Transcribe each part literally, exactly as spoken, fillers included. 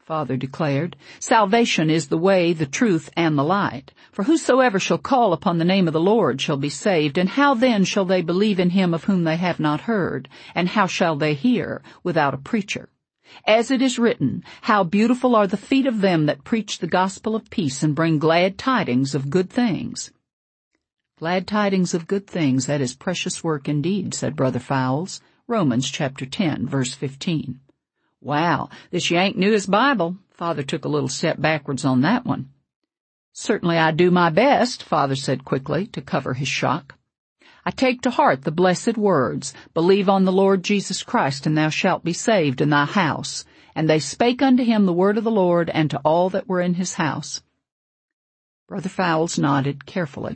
Father declared. Salvation is the way, the truth, and the light. For whosoever shall call upon the name of the Lord shall be saved. And how then shall they believe in him of whom they have not heard? And how shall they hear without a preacher? As it is written, how beautiful are the feet of them that preach the gospel of peace and bring glad tidings of good things. Glad tidings of good things, that is precious work indeed, said Brother Fowles. Romans chapter ten, verse fifteen. Wow, this yank knew his Bible. Father took a little step backwards on that one. Certainly I do my best, Father said quickly, to cover his shock. I take to heart the blessed words, believe on the Lord Jesus Christ, and thou shalt be saved in thy house. And they spake unto him the word of the Lord, and to all that were in his house. Brother Fowles nodded carefully.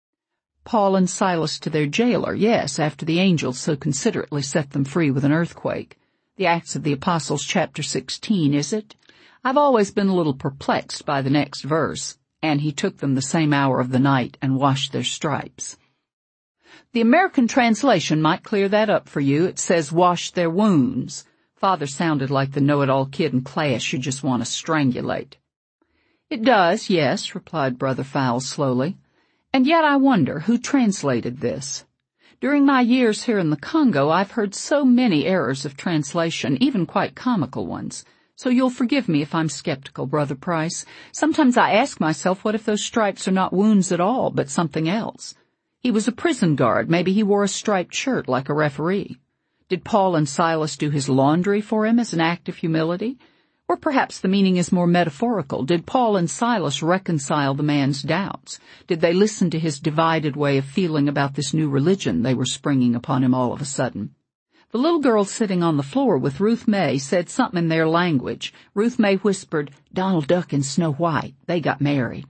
Paul and Silas to their jailer, yes, after the angels so considerately set them free with an earthquake. The Acts of the Apostles, chapter sixteen, is it? I've always been a little perplexed by the next verse. And he took them the same hour of the night and washed their stripes. The American translation might clear that up for you. It says, wash their wounds. Father sounded like the know-it-all kid in class you just want to strangulate. It does, yes, replied Brother Fowles slowly. And yet I wonder who translated this. During my years here in the Congo, I've heard so many errors of translation, even quite comical ones. So you'll forgive me if I'm skeptical, Brother Price. Sometimes I ask myself, what if those stripes are not wounds at all, but something else? He was a prison guard. Maybe he wore a striped shirt like a referee. Did Paul and Silas do his laundry for him as an act of humility? Or perhaps the meaning is more metaphorical. Did Paul and Silas reconcile the man's doubts? Did they listen to his divided way of feeling about this new religion they were springing upon him all of a sudden? The little girl sitting on the floor with Ruth May said something in their language. Ruth May whispered, Donald Duck and Snow White. They got married.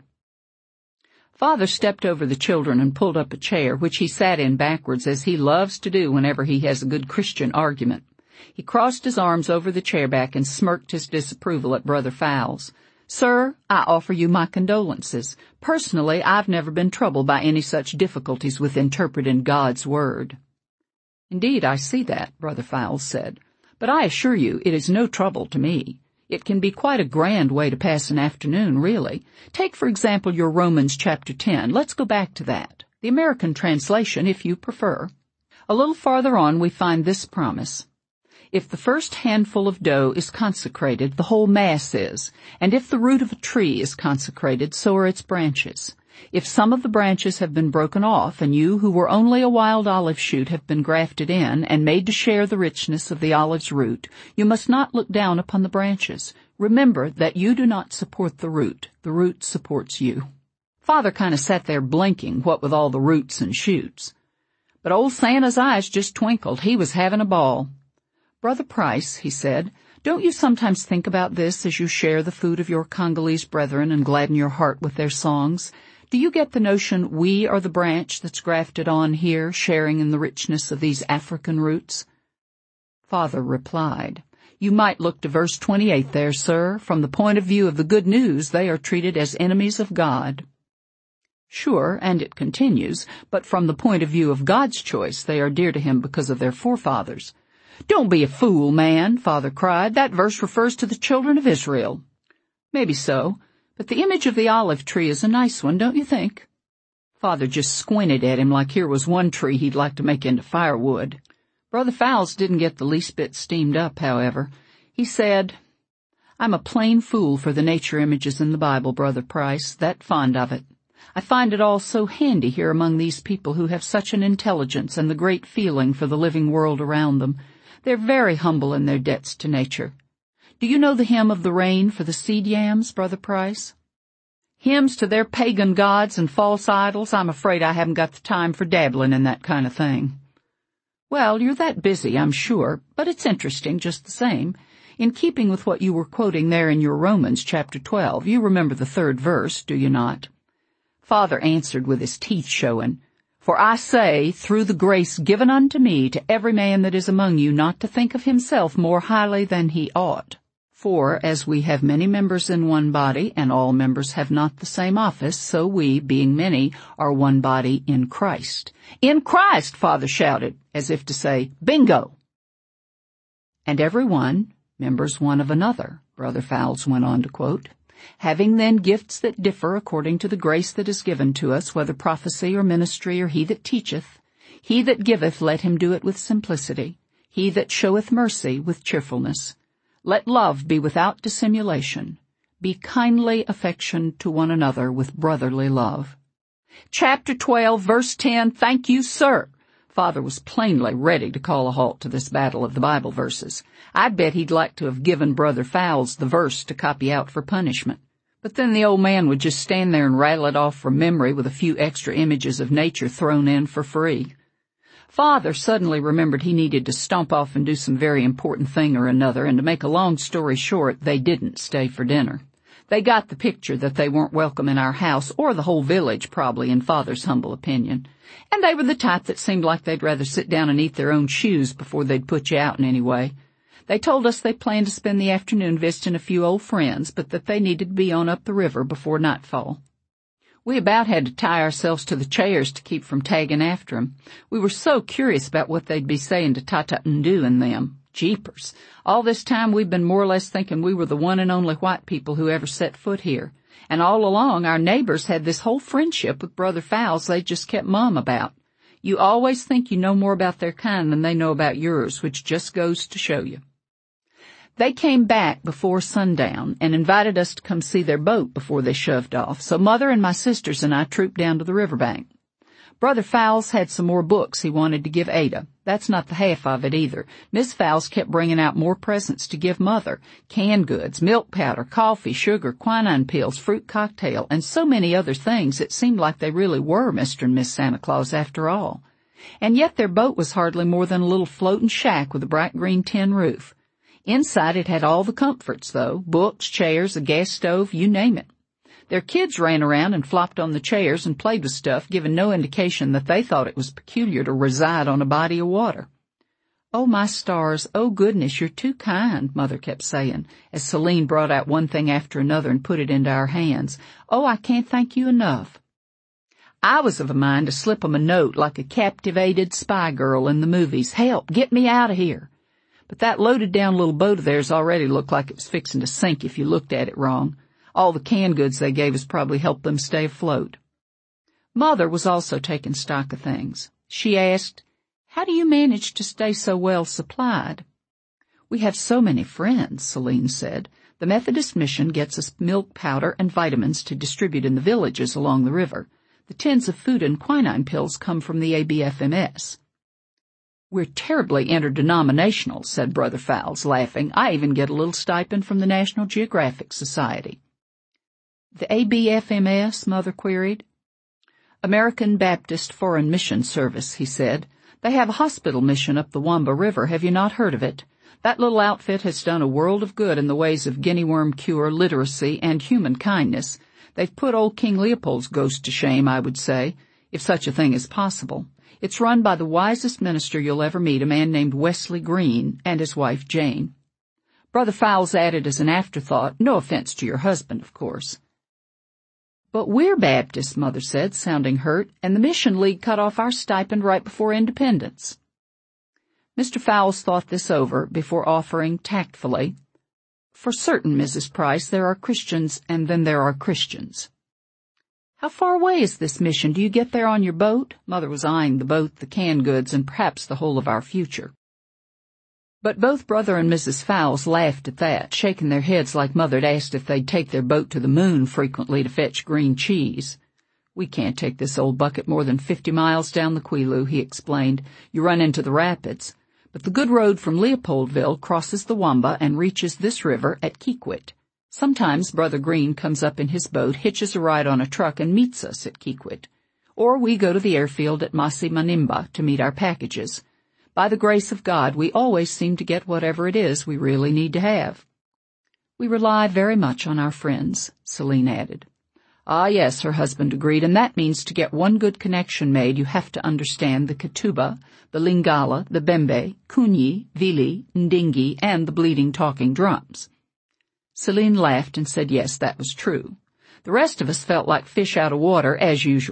Father stepped over the children and pulled up a chair, which he sat in backwards, as he loves to do whenever he has a good Christian argument. He crossed his arms over the chair back and smirked his disapproval at Brother Fowles. Sir, I offer you my condolences. Personally, I've never been troubled by any such difficulties with interpreting God's word. Indeed, I see that, Brother Fowles said. But I assure you it is no trouble to me. It can be quite a grand way to pass an afternoon, really. Take, for example, your Romans chapter ten. Let's go back to that. The American translation, if you prefer. A little farther on, we find this promise. If the first handful of dough is consecrated, the whole mass is. And if the root of a tree is consecrated, so are its branches. If some of the branches have been broken off, and you who were only a wild olive shoot have been grafted in and made to share the richness of the olive's root, you must not look down upon the branches. Remember that you do not support the root. The root supports you. Father kind of sat there blinking, what with all the roots and shoots. But old Santa's eyes just twinkled. He was having a ball. Brother Price, he said, don't you sometimes think about this as you share the food of your Congolese brethren and gladden your heart with their songs? Do you get the notion we are the branch that's grafted on here, sharing in the richness of these African roots? Father replied, You might look to verse twenty-eight there, sir. From the point of view of the good news, they are treated as enemies of God. Sure, and it continues, but from the point of view of God's choice, they are dear to him because of their forefathers. Don't be a fool, man, Father cried. That verse refers to the children of Israel. Maybe so. But the image of the olive tree is a nice one, don't you think? Father just squinted at him like here was one tree he'd like to make into firewood. Brother Fowles didn't get the least bit steamed up, however. He said, I'm a plain fool for the nature images in the Bible, Brother Price, that fond of it. I find it all so handy here among these people who have such an intelligence and the great feeling for the living world around them. They're very humble in their debts to nature. Do you know the hymn of the rain for the seed yams, Brother Price? Hymns to their pagan gods and false idols? I'm afraid I haven't got the time for dabbling in that kind of thing. Well, you're that busy, I'm sure, but it's interesting just the same. In keeping with what you were quoting there in your Romans chapter twelve, you remember the third verse, do you not? Father answered with his teeth showing, For I say, through the grace given unto me, to every man that is among you, not to think of himself more highly than he ought. For, as we have many members in one body, and all members have not the same office, so we, being many, are one body in Christ. In Christ, Father shouted, as if to say, bingo! And every one, members one of another, Brother Fowles went on to quote. Having then gifts that differ according to the grace that is given to us, whether prophecy or ministry or he that teacheth, he that giveth, let him do it with simplicity, he that showeth mercy with cheerfulness. Let love be without dissimulation. Be kindly affectioned to one another with brotherly love. Chapter twelve, verse ten, thank you, sir. Father was plainly ready to call a halt to this battle of the Bible verses. I bet he'd like to have given Brother Fowles the verse to copy out for punishment. But then the old man would just stand there and rattle it off from memory with a few extra images of nature thrown in for free. Father suddenly remembered he needed to stomp off and do some very important thing or another, and to make a long story short, they didn't stay for dinner. They got the picture that they weren't welcome in our house, or the whole village probably, in Father's humble opinion. And they were the type that seemed like they'd rather sit down and eat their own shoes before they'd put you out in any way. They told us they planned to spend the afternoon visiting a few old friends, but that they needed to be on up the river before nightfall. We about had to tie ourselves to the chairs to keep from tagging after 'em. We were so curious about what they'd be saying to Tata Ndu and them. Jeepers. All this time we've been more or less thinking we were the one and only white people who ever set foot here. And all along our neighbors had this whole friendship with Brother Fowles they just kept mum about. You always think you know more about their kind than they know about yours, which just goes to show you. They came back before sundown and invited us to come see their boat before they shoved off, so Mother and my sisters and I trooped down to the riverbank. Brother Fowles had some more books he wanted to give Ada. That's not the half of it either. Miss Fowles kept bringing out more presents to give Mother. Canned goods, milk powder, coffee, sugar, quinine pills, fruit cocktail, and so many other things it seemed like they really were Mister and Miss Santa Claus after all. And yet their boat was hardly more than a little floating shack with a bright green tin roof. Inside it had all the comforts, though, books, chairs, a gas stove, you name it. Their kids ran around and flopped on the chairs and played with stuff, giving no indication that they thought it was peculiar to reside on a body of water. Oh, my stars, oh goodness, you're too kind, Mother kept saying, as Celine brought out one thing after another and put it into our hands. Oh, I can't thank you enough. I was of a mind to slip 'em a note like a captivated spy girl in the movies. Help, get me out of here. But that loaded down little boat of theirs already looked like it was fixing to sink if you looked at it wrong. All the canned goods they gave us probably helped them stay afloat. Mother was also taking stock of things. She asked, how do you manage to stay so well supplied? We have so many friends, Celine said. The Methodist Mission gets us milk powder and vitamins to distribute in the villages along the river. The tins of food and quinine pills come from the A B F M S. We're terribly interdenominational, said Brother Fowles, laughing. I even get a little stipend from the National Geographic Society. The A B F M S, Mother queried. American Baptist Foreign Mission Service, he said. They have a hospital mission up the Wamba River. Have you not heard of it? That little outfit has done a world of good in the ways of guinea worm cure, literacy, and human kindness. They've put old King Leopold's ghost to shame, I would say, if such a thing is possible. It's run by the wisest minister you'll ever meet, a man named Wesley Green, and his wife Jane. Brother Fowles added as an afterthought, no offense to your husband, of course. But we're Baptists, Mother said, sounding hurt, and the Mission League cut off our stipend right before independence. Mister Fowles thought this over before offering tactfully, for certain, Missus Price, there are Christians and then there are Christians. How far away is this mission? Do you get there on your boat? Mother was eyeing the boat, the canned goods, and perhaps the whole of our future. But both Brother and Missus Fowles laughed at that, shaking their heads like Mother'd asked if they'd take their boat to the moon frequently to fetch green cheese. We can't take this old bucket more than fifty miles down the Quilu, he explained. You run into the rapids. But the good road from Leopoldville crosses the Wamba and reaches this river at Kikwit. Sometimes Brother Green comes up in his boat, hitches a ride on a truck, and meets us at Kikwit. Or we go to the airfield at Masi Manimba to meet our packages. By the grace of God, we always seem to get whatever it is we really need to have. We rely very much on our friends, Celine added. Ah, yes, her husband agreed, and that means to get one good connection made, you have to understand the Kituba, the Lingala, the Bembe, Kunyi, Vili, Ndingi, and the bleeding talking drums. Celine laughed and said yes, that was true. The rest of us felt like fish out of water, as usual.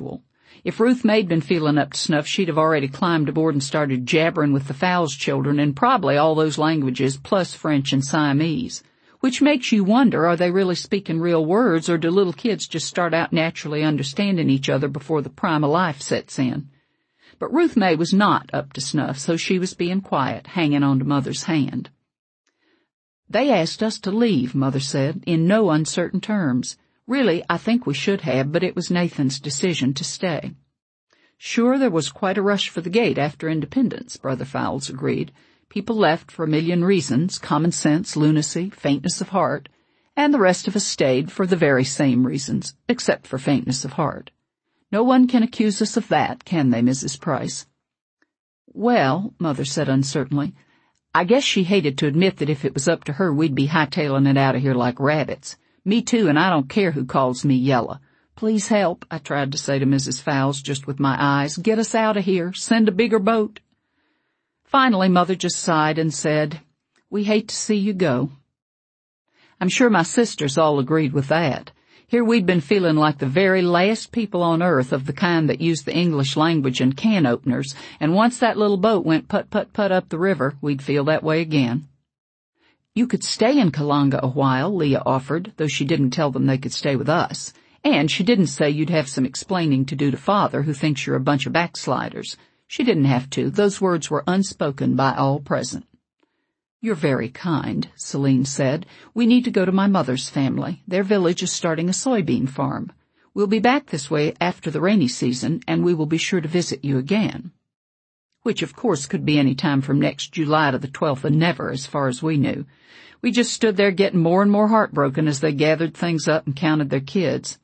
If Ruth May'd been feeling up to snuff, she'd have already climbed aboard and started jabbering with the Fowles children in probably all those languages plus French and Siamese. Which makes you wonder, are they really speaking real words, or do little kids just start out naturally understanding each other before the prime of life sets in? But Ruth May was not up to snuff, so she was being quiet, hanging on to Mother's hand. They asked us to leave, Mother said, in no uncertain terms. Really, I think we should have, but it was Nathan's decision to stay. Sure, there was quite a rush for the gate after independence, Brother Fowles agreed. People left for a million reasons, common sense, lunacy, faintness of heart, and the rest of us stayed for the very same reasons, except for faintness of heart. No one can accuse us of that, can they, Missus Price? Well, Mother said uncertainly, I guess she hated to admit that if it was up to her we'd be hightailing it out of here like rabbits. Me too, and I don't care who calls me Yella. Please help, I tried to say to Missus Fowles just with my eyes. Get us out of here. Send a bigger boat. Finally, Mother just sighed and said, We hate to see you go. I'm sure my sisters all agreed with that. Here we'd been feeling like the very last people on earth of the kind that use the English language and can openers, and once that little boat went put-put-put up the river, we'd feel that way again. You could stay in Kalanga a while, Leah offered, though she didn't tell them they could stay with us. And she didn't say you'd have some explaining to do to Father, who thinks you're a bunch of backsliders. She didn't have to. Those words were unspoken by all present. You're very kind, Celine said. We need to go to my mother's family. Their village is starting a soybean farm. We'll be back this way after the rainy season, and we will be sure to visit you again. Which, of course, could be any time from next July to the twelfth of never, as far as we knew. We just stood there getting more and more heartbroken as they gathered things up and counted their kids.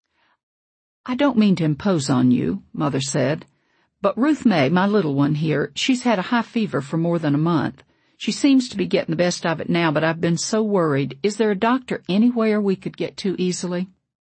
I don't mean to impose on you, Mother said, but Ruth May, my little one here, she's had a high fever for more than a month. She seems to be getting the best of it now, but I've been so worried. Is there a doctor anywhere we could get to easily?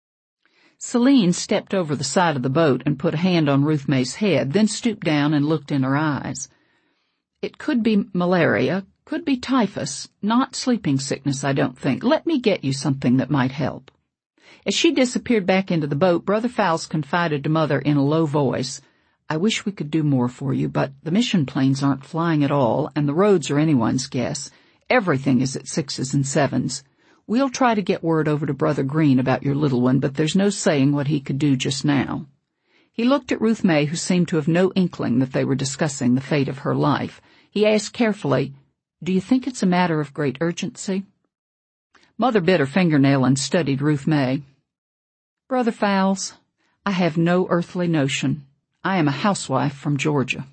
Celine stepped over the side of the boat and put a hand on Ruth May's head, then stooped down and looked in her eyes. It could be malaria, could be typhus, not sleeping sickness, I don't think. Let me get you something that might help. As she disappeared back into the boat, Brother Fowles confided to Mother in a low voice, I wish we could do more for you, but the mission planes aren't flying at all, and the roads are anyone's guess. Everything is at sixes and sevens. We'll try to get word over to Brother Green about your little one, but there's no saying what he could do just now. He looked at Ruth May, who seemed to have no inkling that they were discussing the fate of her life. He asked carefully, Do you think it's a matter of great urgency? Mother bit her fingernail and studied Ruth May. Brother Fowles, I have no earthly notion. I am a housewife from Georgia.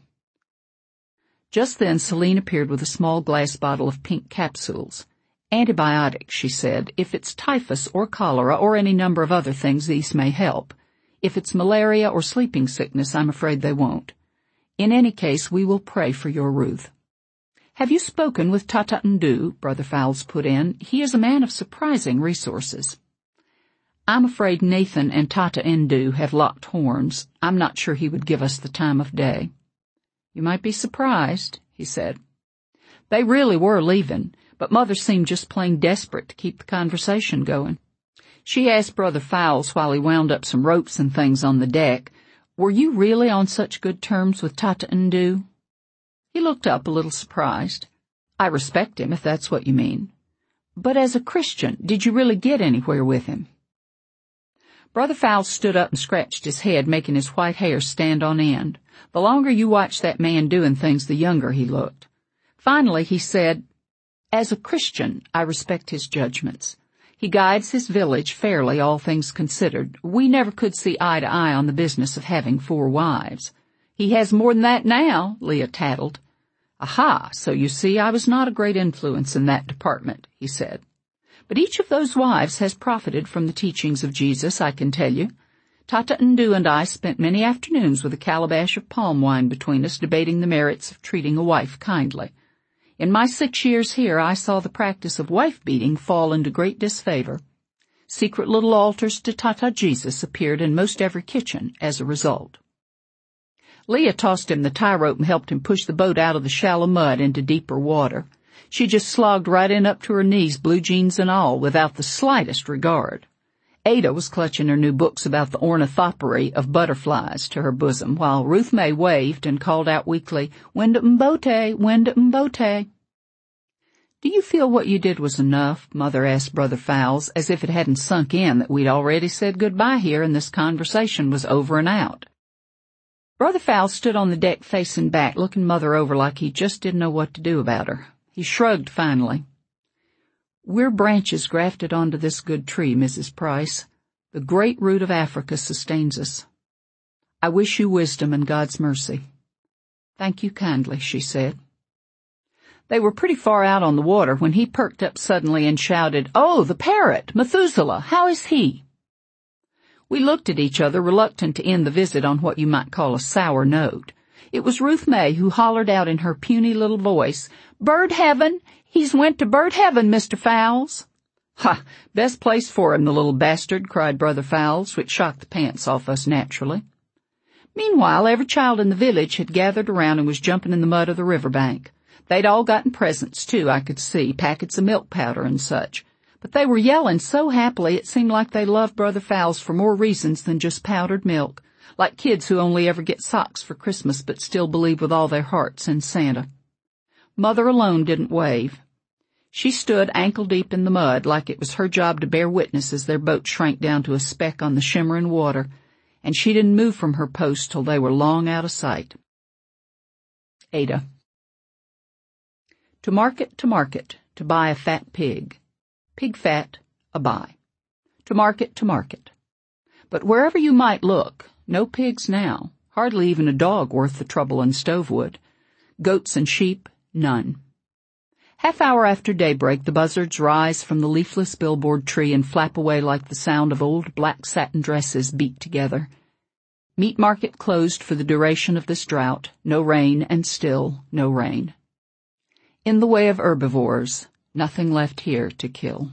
Just then Celine appeared with a small glass bottle of pink capsules. Antibiotics, she said. If it's typhus or cholera or any number of other things, these may help. If it's malaria or sleeping sickness, I'm afraid they won't. In any case, we will pray for your Ruth. Have you spoken with Tata Ndu? Brother Fowles put in. He is a man of surprising resources. I'm afraid Nathan and Tata Ndu have locked horns. I'm not sure he would give us the time of day. You might be surprised, he said. They really were leaving, but Mother seemed just plain desperate to keep the conversation going. She asked Brother Fowles while he wound up some ropes and things on the deck, Were you really on such good terms with Tata Ndu? He looked up a little surprised. I respect him, if that's what you mean. But as a Christian, did you really get anywhere with him? Brother Fowles stood up and scratched his head, making his white hair stand on end. The longer you watched that man doing things, the younger he looked. Finally, he said, As a Christian, I respect his judgments. He guides his village fairly, all things considered. We never could see eye to eye on the business of having four wives. He has more than that now, Leah tattled. Aha, so you see I was not a great influence in that department, he said. But each of those wives has profited from the teachings of Jesus, I can tell you. Tata Ndu and I spent many afternoons with a calabash of palm wine between us, debating the merits of treating a wife kindly. In my six years here, I saw the practice of wife-beating fall into great disfavor. Secret little altars to Tata Jesus appeared in most every kitchen as a result. Leah tossed him the tie rope and helped him push the boat out of the shallow mud into deeper water. She just slogged right in up to her knees, blue jeans and all, without the slightest regard. Ada was clutching her new books about the ornithoptery of butterflies to her bosom, while Ruth May waved and called out weakly, "Wenda Mbote, Wenda Mbote." "Do you feel what you did was enough?" Mother asked Brother Fowles, as if it hadn't sunk in that we'd already said goodbye here and this conversation was over and out. Brother Fowles stood on the deck facing back, looking Mother over like he just didn't know what to do about her. He shrugged finally. "We're branches grafted onto this good tree, Missus Price. The great root of Africa sustains us. I wish you wisdom and God's mercy." "Thank you kindly," she said. They were pretty far out on the water when he perked up suddenly and shouted, "Oh, the parrot! Methuselah! How is he?" We looked at each other, reluctant to end the visit on what you might call a sour note. It was Ruth May who hollered out in her puny little voice, "Bird heaven! He's went to bird heaven, Mister Fowles." "Ha! Best place for him, the little bastard," cried Brother Fowles, which shocked the pants off us naturally. Meanwhile, every child in the village had gathered around and was jumping in the mud of the river bank. They'd all gotten presents, too, I could see, packets of milk powder and such. But they were yelling so happily it seemed like they loved Brother Fowles for more reasons than just powdered milk, like kids who only ever get socks for Christmas but still believe with all their hearts in Santa. Mother alone didn't wave. She stood ankle-deep in the mud like it was her job to bear witness as their boat shrank down to a speck on the shimmering water, and she didn't move from her post till they were long out of sight. Ada. To market, to market, to buy a fat pig. Pig fat, a buy. To market, to market. But wherever you might look, no pigs now, hardly even a dog worth the trouble in Stovewood. Goats and sheep, none. Half hour after daybreak, the buzzards rise from the leafless billboard tree and flap away like the sound of old black satin dresses beat together. Meat market closed for the duration of this drought, no rain and still no rain. In the way of herbivores, nothing left here to kill.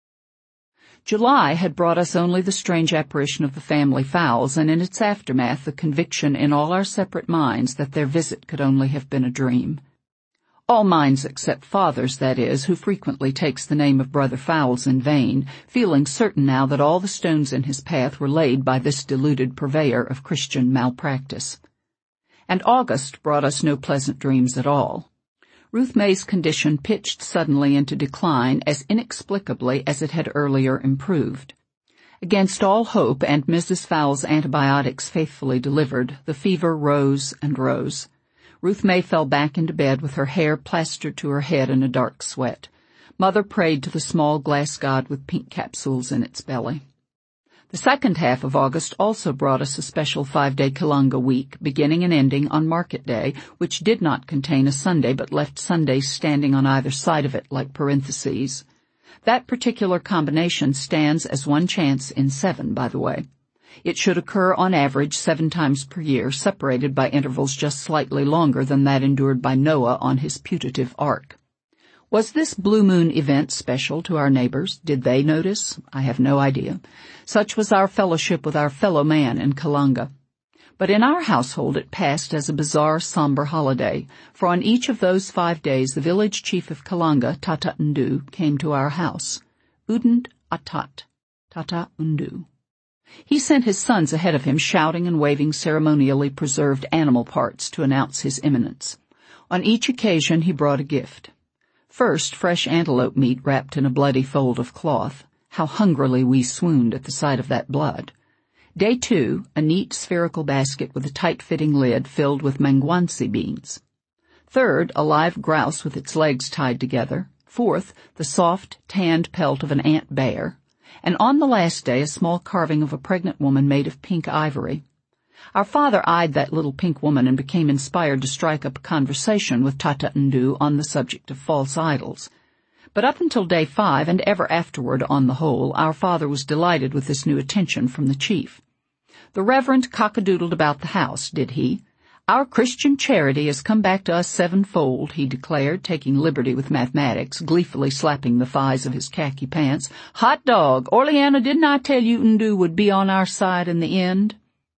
July had brought us only the strange apparition of the family fowls, and in its aftermath the conviction in all our separate minds that their visit could only have been a dream. All minds except Father's, that is, who frequently takes the name of Brother Fowles in vain, feeling certain now that all the stones in his path were laid by this deluded purveyor of Christian malpractice. And August brought us no pleasant dreams at all. Ruth May's condition pitched suddenly into decline as inexplicably as it had earlier improved. Against all hope and Missus Fowles' antibiotics faithfully delivered, the fever rose and rose. Ruth May fell back into bed with her hair plastered to her head in a dark sweat. Mother prayed to the small glass god with pink capsules in its belly. The second half of August also brought us a special five-day Kalanga week, beginning and ending on Market Day, which did not contain a Sunday but left Sundays standing on either side of it like parentheses. That particular combination stands as one chance in seven, by the way. It should occur on average seven times per year, separated by intervals just slightly longer than that endured by Noah on his putative ark. Was this blue moon event special to our neighbors? Did they notice? I have no idea. Such was our fellowship with our fellow man in Kalanga. But in our household it passed as a bizarre, somber holiday, for on each of those five days the village chief of Kalanga, Tata Ndu, came to our house. Udend Atat, Tata Ndu. He sent his sons ahead of him, shouting and waving ceremonially preserved animal parts to announce his imminence. On each occasion he brought a gift. First, fresh antelope meat wrapped in a bloody fold of cloth. How hungrily we swooned at the sight of that blood. Day two, a neat spherical basket with a tight-fitting lid filled with mangwansi beans. Third, a live grouse with its legs tied together. Fourth, the soft, tanned pelt of an ant bear. And on the last day, a small carving of a pregnant woman made of pink ivory. Our father eyed that little pink woman and became inspired to strike up a conversation with Tata Ndu on the subject of false idols. But up until day five, and ever afterward on the whole, our father was delighted with this new attention from the chief. The Reverend cock-a-doodled about the house, did he? Our Christian charity has come back to us sevenfold, he declared, taking liberty with mathematics, gleefully slapping the thighs of his khaki pants. Hot dog! Orleana, didn't I tell you Ndu would be on our side in the end?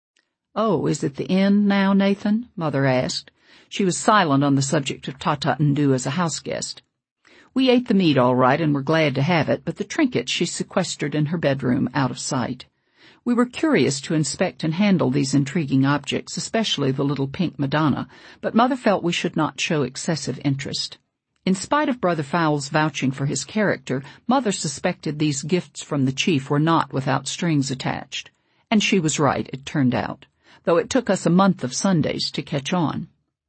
Oh, is it the end now, Nathan? Mother asked. She was silent on the subject of Tata Ndu as a house guest. We ate the meat all right and were glad to have it, but the trinkets she sequestered in her bedroom out of sight. We were curious to inspect and handle these intriguing objects, especially the little pink Madonna, but Mother felt we should not show excessive interest. In spite of Brother Fowle's vouching for his character, Mother suspected these gifts from the chief were not without strings attached. And she was right, it turned out, though it took us a month of Sundays to catch on.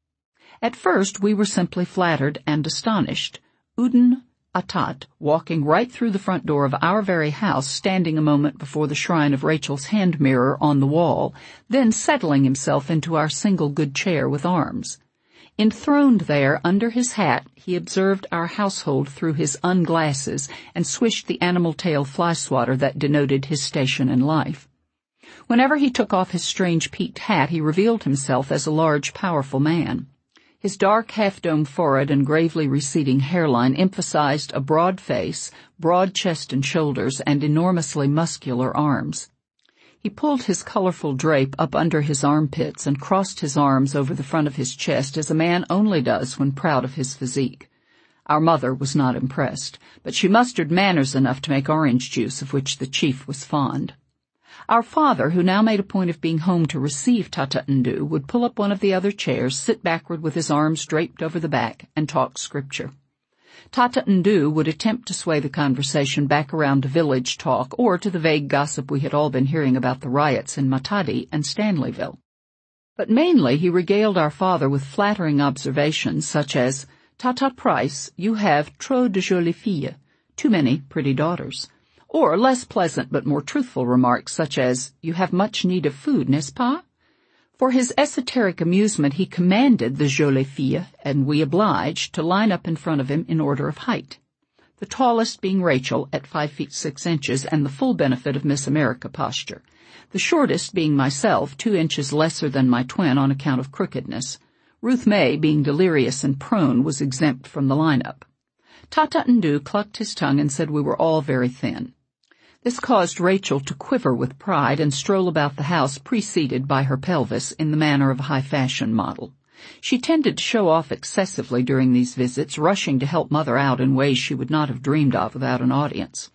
At first we were simply flattered and astonished. Udin Atat, walking right through the front door of our very house, standing a moment before the shrine of Rachel's hand mirror on the wall, then settling himself into our single good chair with arms. Enthroned there under his hat, he observed our household through his unglasses and swished the animal tail fly swatter that denoted his station in life. Whenever he took off his strange peaked hat, he revealed himself as a large, powerful man. His dark half-dome forehead and gravely receding hairline emphasized a broad face, broad chest and shoulders, and enormously muscular arms. He pulled his colorful drape up under his armpits and crossed his arms over the front of his chest as a man only does when proud of his physique. Our mother was not impressed, but she mustered manners enough to make orange juice, of which the chief was fond. Our father, who now made a point of being home to receive Tata Ndu, would pull up one of the other chairs, sit backward with his arms draped over the back, and talk scripture. Tata Ndu would attempt to sway the conversation back around to village talk or to the vague gossip we had all been hearing about the riots in Matadi and Stanleyville. But mainly he regaled our father with flattering observations such as, "Tata Price, you have trop de jolies filles, too many pretty daughters." Or less pleasant but more truthful remarks such as, "You have much need of food, n'est-ce pas?" For his esoteric amusement he commanded the jolies filles, and we obliged, to line up in front of him in order of height, the tallest being Rachel at five feet six inches and the full benefit of Miss America posture, the shortest being myself, two inches lesser than my twin on account of crookedness. Ruth May, being delirious and prone, was exempt from the line-up. Tata Ndu clucked his tongue and said we were all very thin. This caused Rachel to quiver with pride and stroll about the house preceded by her pelvis in the manner of a high-fashion model. She tended to show off excessively during these visits, rushing to help Mother out in ways she would not have dreamed of without an audience.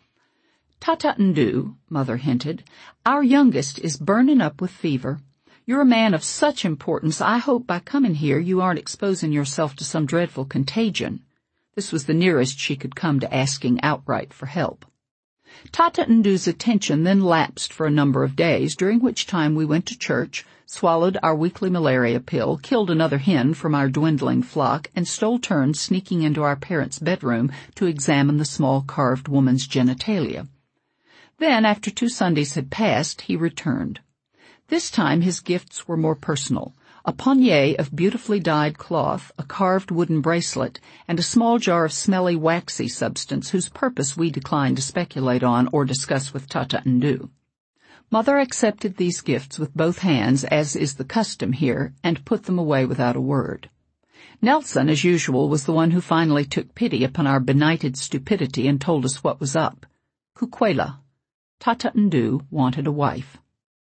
"Tata Ndu," Mother hinted, "our youngest is burnin' up with fever. You're a man of such importance, I hope by comin' here you aren't exposin' yourself to some dreadful contagion." This was the nearest she could come to asking outright for help. Tata Ndu's attention then lapsed for a number of days, during which time we went to church, swallowed our weekly malaria pill, killed another hen from our dwindling flock, and stole turns sneaking into our parents' bedroom to examine the small carved woman's genitalia. Then, after two Sundays had passed, he returned. This time his gifts were more personal. A pannier of beautifully dyed cloth, a carved wooden bracelet, and a small jar of smelly, waxy substance whose purpose we declined to speculate on or discuss with Tata Ndu. Mother accepted these gifts with both hands, as is the custom here, and put them away without a word. Nelson, as usual, was the one who finally took pity upon our benighted stupidity and told us what was up. Kukwela. Tata Ndu wanted a wife.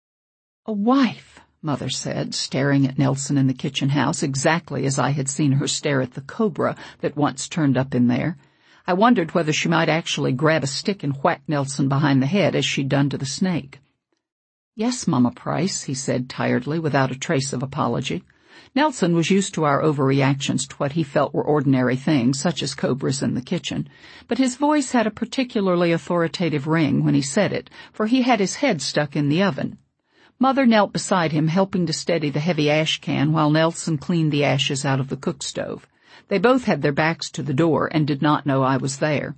"A wife," Mother said, staring at Nelson in the kitchen house exactly as I had seen her stare at the cobra that once turned up in there. I wondered whether she might actually grab a stick and whack Nelson behind the head as she'd done to the snake. "Yes, Mama Price," he said tiredly, without a trace of apology. Nelson was used to our overreactions to what he felt were ordinary things, such as cobras in the kitchen, but his voice had a particularly authoritative ring when he said it, for he had his head stuck in the oven. Mother knelt beside him, helping to steady the heavy ash can while Nelson cleaned the ashes out of the cook stove. They both had their backs to the door and did not know I was there.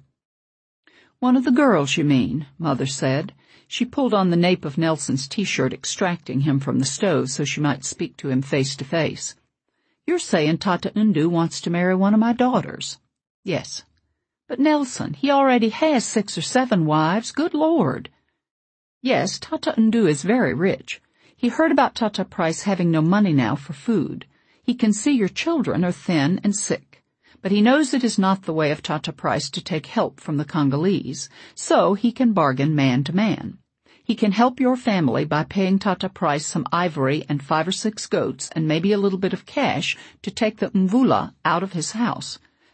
"One of the girls, you mean," Mother said. She pulled on the nape of Nelson's T-shirt, extracting him from the stove so she might speak to him face to face. "You're saying Tata Ndu wants to marry one of my daughters?" "Yes." "But Nelson, he already has six or seven wives. Good Lord." "Yes, Tata Ndu is very rich. He heard about Tata Price having no money now for food. He can see your children are thin and sick. But he knows it is not the way of Tata Price to take help from the Congolese, so he can bargain man to man. He can help your family by paying Tata Price some ivory and five or six goats and maybe a little bit of cash to take the mvula out of his house.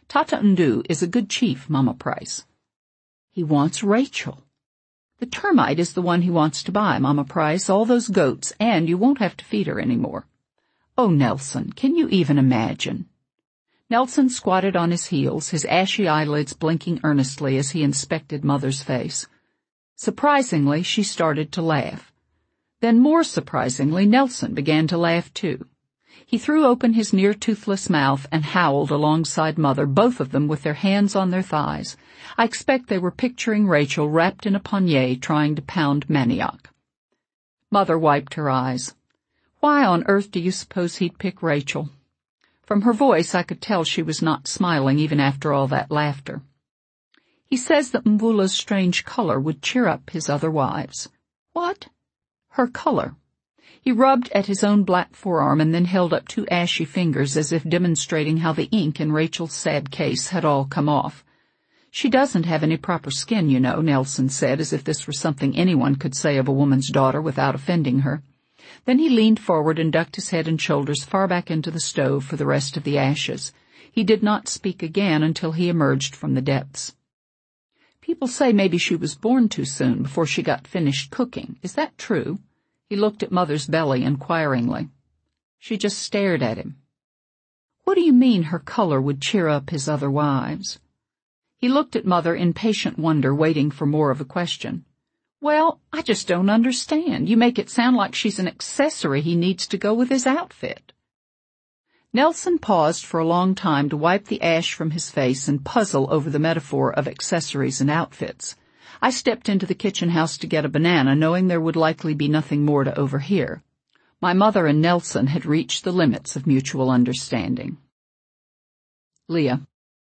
Tata Ndu is a good chief, Mama Price. He wants Rachel. The termite is the one he wants to buy, Mama Price, all those goats, and you won't have to feed her anymore. Oh, Nelson, can you even imagine? Nelson squatted on his heels, his ashy eyelids blinking earnestly as he inspected Mother's face. Surprisingly, she started to laugh. Then more surprisingly, Nelson began to laugh too. He threw open his near-toothless mouth and howled alongside Mother, both of them with their hands on their thighs. I expect they were picturing Rachel wrapped in a pannier trying to pound manioc. Mother wiped her eyes. Why on earth do you suppose he'd pick Rachel? From her voice I could tell she was not smiling even after all that laughter. He says that Mvula's strange color would cheer up his other wives. What? Her color. He rubbed at his own black forearm and then held up two ashy fingers as if demonstrating how the ink in Rachel's sad case had all come off. She doesn't have any proper skin, you know, Nelson said, as if this were something anyone could say of a woman's daughter without offending her. Then he leaned forward and ducked his head and shoulders far back into the stove for the rest of the ashes. He did not speak again until he emerged from the depths. People say maybe she was born too soon before she got finished cooking. Is that true? He looked at Mother's belly inquiringly. She just stared at him. What do you mean her color would cheer up his other wives? He looked at Mother in patient wonder, waiting for more of a question. Well, I just don't understand. You make it sound like she's an accessory he needs to go with his outfit. Nelson paused for a long time to wipe the ash from his face and puzzle over the metaphor of accessories and outfits. I stepped into the kitchen house to get a banana, knowing there would likely be nothing more to overhear. My mother and Nelson had reached the limits of mutual understanding. Leah.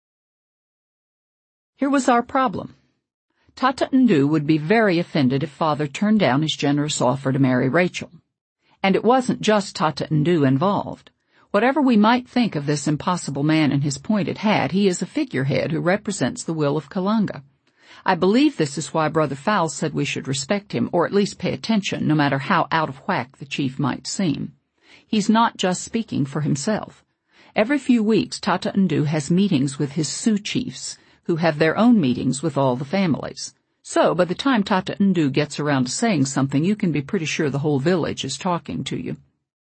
Here was our problem. Tata Ndu would be very offended if Father turned down his generous offer to marry Rachel. And it wasn't just Tata Ndu involved. Whatever we might think of this impossible man and his pointed hat, he is a figurehead who represents the will of Kalanga. I believe this is why Brother Fowle said we should respect him, or at least pay attention, no matter how out of whack the chief might seem. He's not just speaking for himself. Every few weeks, Tata Ndu has meetings with his Sioux chiefs, who have their own meetings with all the families. So, by the time Tata Ndu gets around to saying something, you can be pretty sure the whole village is talking to you.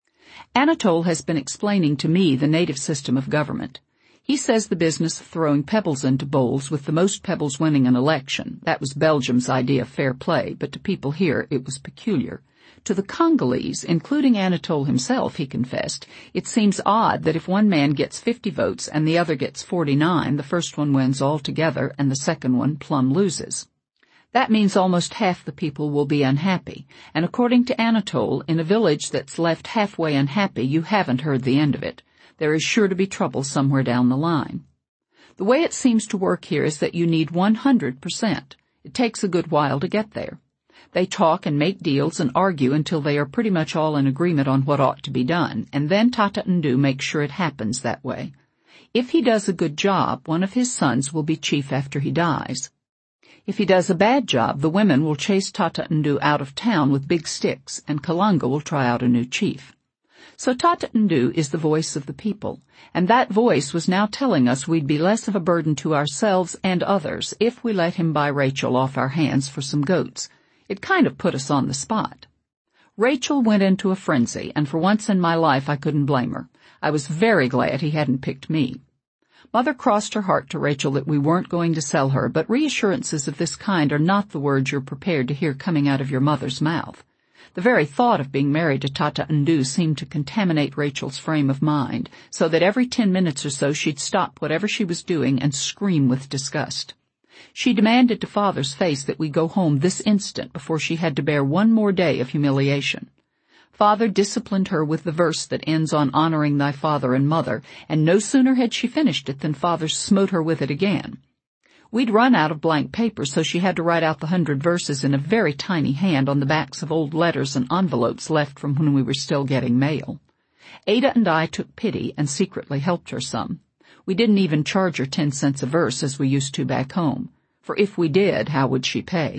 Anatole has been explaining to me the native system of government. He says the business of throwing pebbles into bowls with the most pebbles winning an election. That was Belgium's idea of fair play, but to people here it was peculiar. To the Congolese, including Anatole himself, he confessed, it seems odd that if one man gets fifty votes and the other gets forty-nine, the first one wins altogether and the second one plumb loses. That means almost half the people will be unhappy, and according to Anatole, in a village that's left halfway unhappy, you haven't heard the end of it. There is sure to be trouble somewhere down the line. The way it seems to work here is that you need one hundred percent. It takes a good while to get there. They talk and make deals and argue until they are pretty much all in agreement on what ought to be done, and then Tata Ndu makes sure it happens that way. If he does a good job, one of his sons will be chief after he dies. If he does a bad job, the women will chase Tata Ndu out of town with big sticks, and Kalanga will try out a new chief. So Tata Ndu is the voice of the people, and that voice was now telling us we'd be less of a burden to ourselves and others if we let him buy Rachel off our hands for some goats. It kind of put us on the spot. Rachel went into a frenzy, and for once in my life I couldn't blame her. I was very glad he hadn't picked me. Mother crossed her heart to Rachel that we weren't going to sell her, but reassurances of this kind are not the words you're prepared to hear coming out of your mother's mouth. The very thought of being married to Tata Ndu seemed to contaminate Rachel's frame of mind, so that every ten minutes or so she'd stop whatever she was doing and scream with disgust. She demanded to Father's face that we go home this instant before she had to bear one more day of humiliation. Father disciplined her with the verse that ends on honoring thy father and mother, and no sooner had she finished it than Father smote her with it again. We'd run out of blank paper, so she had to write out the hundred verses in a very tiny hand on the backs of old letters and envelopes left from when we were still getting mail. Ada and I took pity and secretly helped her some. We didn't even charge her ten cents a verse as we used to back home, for if we did, how would she pay?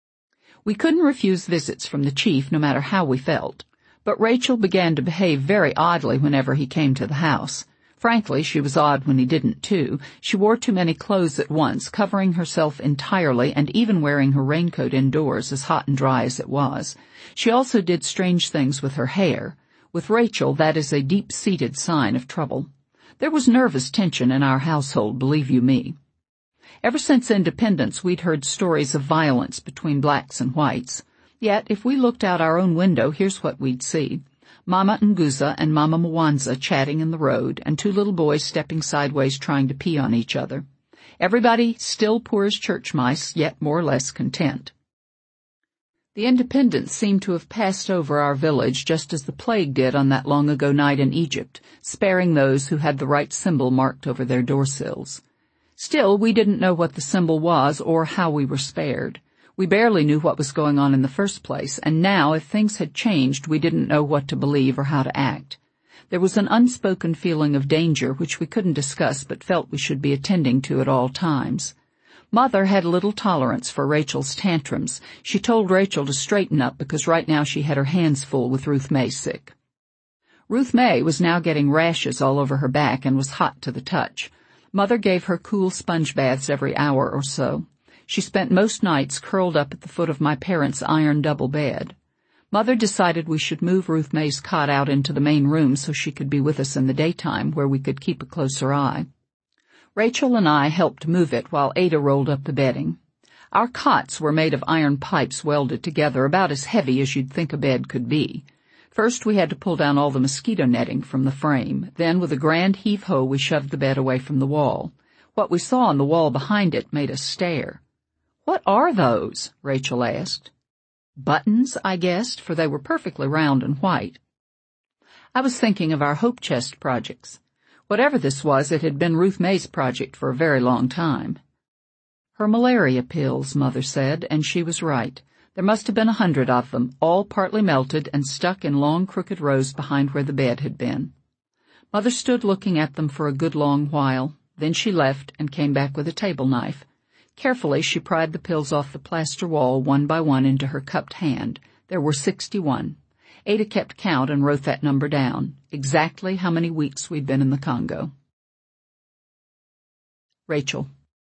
We couldn't refuse visits from the chief no matter how we felt, but Rachel began to behave very oddly whenever he came to the house. Frankly, she was odd when he didn't, too. She wore too many clothes at once, covering herself entirely and even wearing her raincoat indoors, as hot and dry as it was. She also did strange things with her hair. With Rachel, that is a deep-seated sign of trouble. There was nervous tension in our household, believe you me. Ever since independence, we'd heard stories of violence between blacks and whites. Yet, if we looked out our own window, here's what we'd see. Mama Nguza and Mama Mwanza chatting in the road, and two little boys stepping sideways trying to pee on each other. Everybody still poor as church mice, yet more or less content. The independence seemed to have passed over our village just as the plague did on that long-ago night in Egypt, sparing those who had the right symbol marked over their doorsills. Still, we didn't know what the symbol was or how we were spared. We barely knew what was going on in the first place, and now, if things had changed, we didn't know what to believe or how to act. There was an unspoken feeling of danger which we couldn't discuss but felt we should be attending to at all times. Mother had little tolerance for Rachel's tantrums. She told Rachel to straighten up because right now she had her hands full with Ruth May sick. Ruth May was now getting rashes all over her back and was hot to the touch. Mother gave her cool sponge baths every hour or so. She spent most nights curled up at the foot of my parents' iron double bed. Mother decided we should move Ruth May's cot out into the main room so she could be with us in the daytime, where we could keep a closer eye. Rachel and I helped move it while Ada rolled up the bedding. Our cots were made of iron pipes welded together, about as heavy as you'd think a bed could be. First we had to pull down all the mosquito netting from the frame. Then with a grand heave-ho we shoved the bed away from the wall. What we saw on the wall behind it made us stare. "What are those?" Rachel asked. "Buttons," I guessed, for they were perfectly round and white. I was thinking of our Hope Chest projects. Whatever this was, it had been Ruth May's project for a very long time. Her malaria pills, Mother said, and she was right. There must have been a hundred of them, all partly melted and stuck in long crooked rows behind where the bed had been. Mother stood looking at them for a good long while. Then she left and came back with a table knife. Carefully she pried the pills off the plaster wall one by one into her cupped hand. There were sixty-one. Ada kept count and wrote that number down, exactly how many weeks we'd been in the Congo. Rachel.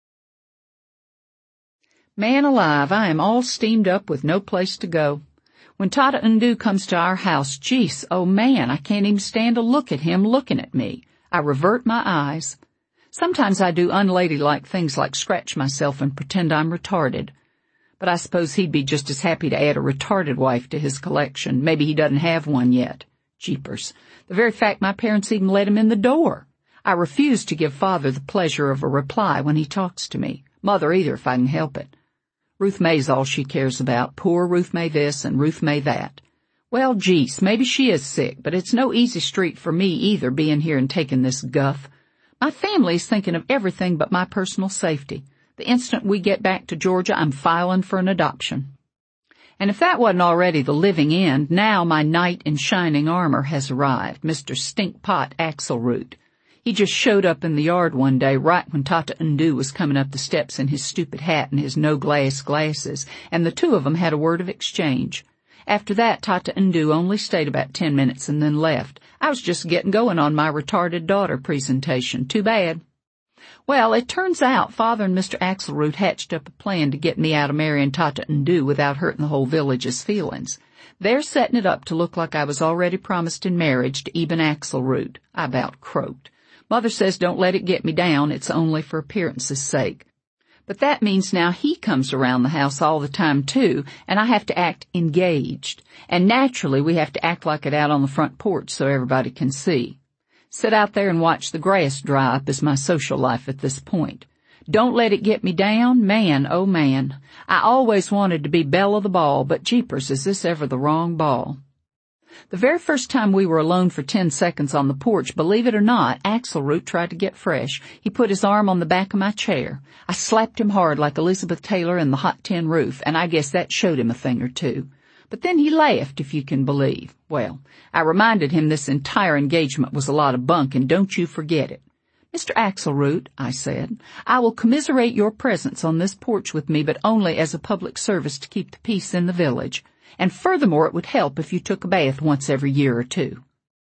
Man alive, I am all steamed up with no place to go. When Tata Ndu comes to our house, geez, oh man, I can't even stand to look at him looking at me. I revert my eyes. Sometimes I do unladylike things like scratch myself and pretend I'm retarded. But I suppose he'd be just as happy to add a retarded wife to his collection. Maybe he doesn't have one yet. Jeepers. The very fact my parents even let him in the door. I refuse to give Father the pleasure of a reply when he talks to me. Mother either, if I can help it. Ruth May's all she cares about. Poor Ruth May this and Ruth May that. Well, geez, maybe she is sick, but it's no easy street for me either, being here and taking this guff. My family's thinking of everything but my personal safety. The instant we get back to Georgia, I'm filing for an adoption. And if that wasn't already the living end, now my knight in shining armor has arrived, Mister Stinkpot Axelroot. He just showed up in the yard one day right when Tata Ndu was coming up the steps in his stupid hat and his no-glass glasses, and the two of them had a word of exchange. After that, Tata Ndu only stayed about ten minutes and then left. I was just getting going on my retarded daughter presentation. Too bad. Well, it turns out Father and Mister Axelroot hatched up a plan to get me out of marrying Tata Ndu without hurting the whole village's feelings. They're setting it up to look like I was already promised in marriage to Eben Axelroot. I about croaked. Mother says don't let it get me down, it's only for appearance's sake. But that means now he comes around the house all the time too, and I have to act engaged. And naturally we have to act like it out on the front porch so everybody can see. Sit out there and watch the grass dry up is my social life at this point. Don't let it get me down? Man, oh man. I always wanted to be belle of the ball, but jeepers, is this ever the wrong ball? The very first time we were alone for ten seconds on the porch, believe it or not, Axelroot tried to get fresh. He put his arm on the back of my chair. I slapped him hard like Elizabeth Taylor in the hot tin roof, and I guess that showed him a thing or two. But then he laughed, if you can believe. Well, I reminded him this entire engagement was a lot of bunk, and don't you forget it. Mister Axelroot, I said, I will commiserate your presence on this porch with me, but only as a public service to keep the peace in the village. And furthermore, it would help if you took a bath once every year or two.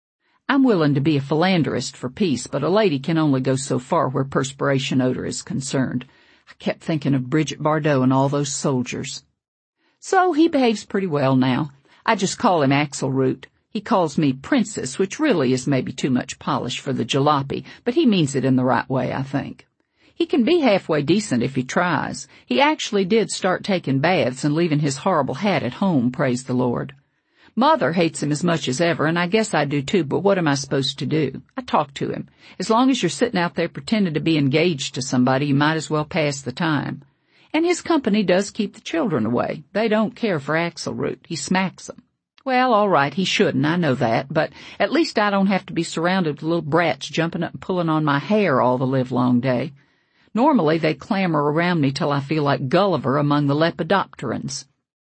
I'm willing to be a philanderist for peace, but a lady can only go so far where perspiration odor is concerned. I kept thinking of Bridget Bardot and all those soldiers. So he behaves pretty well now. I just call him Axelroot. He calls me Princess, which really is maybe too much polish for the jalopy, but he means it in the right way, I think. He can be halfway decent if he tries. He actually did start taking baths and leaving his horrible hat at home, praise the Lord. Mother hates him as much as ever, and I guess I do too, but what am I supposed to do? I talk to him. As long as you're sitting out there pretending to be engaged to somebody, you might as well pass the time. And his company does keep the children away. They don't care for Axelroot. He smacks them. Well, all right, he shouldn't, I know that, but at least I don't have to be surrounded with little brats jumping up and pulling on my hair all the livelong day. Normally they clamor around me till I feel like Gulliver among the lepidopterans.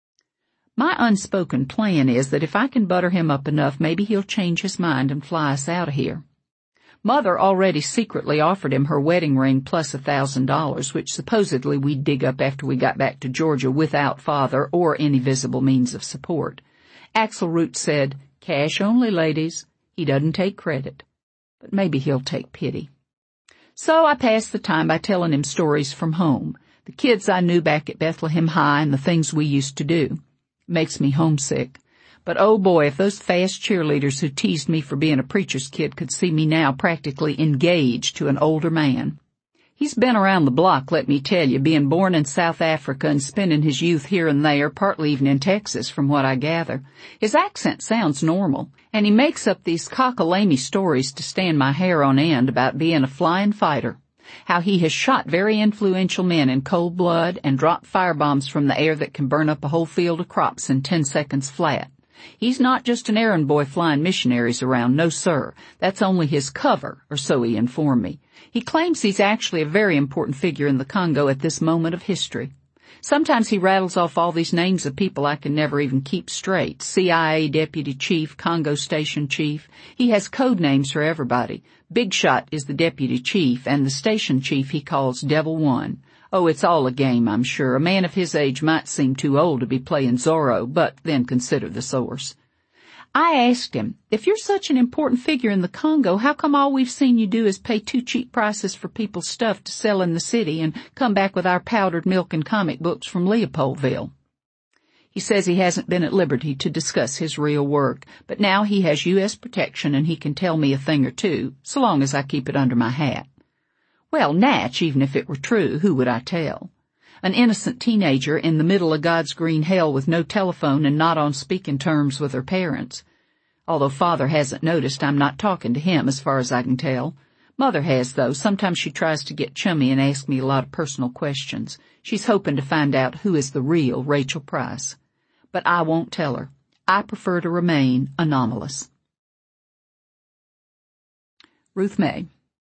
My unspoken plan is that if I can butter him up enough, maybe he'll change his mind and fly us out of here. Mother already secretly offered him her wedding ring plus a thousand dollars, which supposedly we'd dig up after we got back to Georgia without father or any visible means of support. Axelroot said, "Cash only, ladies." He doesn't take credit, but maybe he'll take pity. So I passed the time by telling him stories from home, the kids I knew back at Bethlehem High and the things we used to do. Makes me homesick. But oh boy, if those fast cheerleaders who teased me for being a preacher's kid could see me now practically engaged to an older man. He's been around the block, let me tell you, being born in South Africa and spending his youth here and there, partly even in Texas, from what I gather. His accent sounds normal, and he makes up these cockalamey stories to stand my hair on end about being a flying fighter. How he has shot very influential men in cold blood and dropped firebombs from the air that can burn up a whole field of crops in ten seconds flat. He's not just an errand boy flying missionaries around, no sir. That's only his cover, or so he informed me. He claims he's actually a very important figure in the Congo at this moment of history. Sometimes he rattles off all these names of people I can never even keep straight. C I A deputy chief, Congo station chief. He has code names for everybody. Big Shot is the deputy chief, and the station chief he calls Devil One. Oh, it's all a game, I'm sure. A man of his age might seem too old to be playing Zorro, but then consider the source. I asked him, if you're such an important figure in the Congo, how come all we've seen you do is pay too cheap prices for people's stuff to sell in the city and come back with our powdered milk and comic books from Leopoldville? He says he hasn't been at liberty to discuss his real work, but now he has U S protection and he can tell me a thing or two, so long as I keep it under my hat. Well, Natch, even if it were true, who would I tell? An innocent teenager in the middle of God's green hell with no telephone and not on speaking terms with her parents. Although Father hasn't noticed, I'm not talking to him as far as I can tell. Mother has, though. Sometimes she tries to get chummy and ask me a lot of personal questions. She's hoping to find out who is the real Rachel Price. But I won't tell her. I prefer to remain anomalous. Ruth May.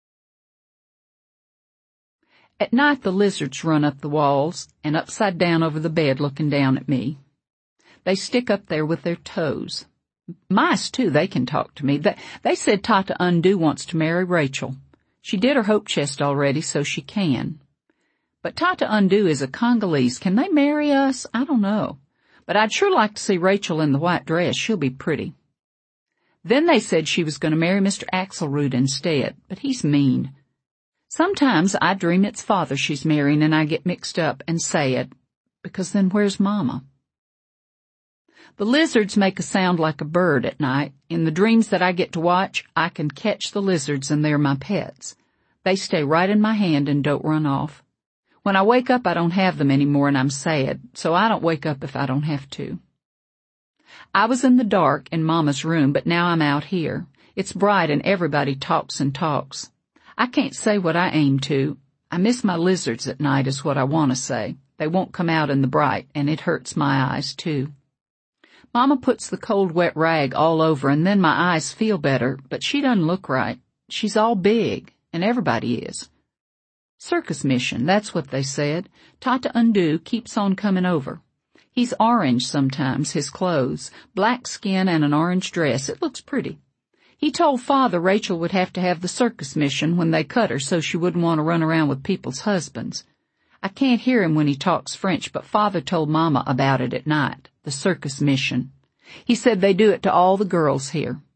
At night the lizards run up the walls and upside down over the bed looking down at me. They stick up there with their toes. Mice, too, they can talk to me. They, they said Tata Undu wants to marry Rachel. She did her hope chest already, so she can. But Tata Undu is a Congolese. Can they marry us? I don't know. But I'd sure like to see Rachel in the white dress. She'll be pretty. Then they said she was going to marry Mister Axelroot instead, but he's mean. Sometimes I dream it's Father she's marrying and I get mixed up and say it, because then where's Mama? The lizards make a sound like a bird at night. In the dreams that I get to watch, I can catch the lizards and they're my pets. They stay right in my hand and don't run off. When I wake up, I don't have them anymore and I'm sad, so I don't wake up if I don't have to. I was in the dark in Mama's room, but now I'm out here. It's bright and everybody talks and talks. I can't say what I aim to. I miss my lizards at night is what I want to say. They won't come out in the bright, and it hurts my eyes, too. Mama puts the cold, wet rag all over, and then my eyes feel better, but she doesn't look right. She's all big, and everybody is. Circus mission, that's what they said. Tata Undu keeps on coming over. He's orange sometimes, his clothes, black skin and an orange dress. It looks pretty. He told Father Rachel would have to have the circus mission when they cut her so she wouldn't want to run around with people's husbands. I can't hear him when he talks French, but Father told Mama about it at night, the circus mission. He said they do it to all the girls here.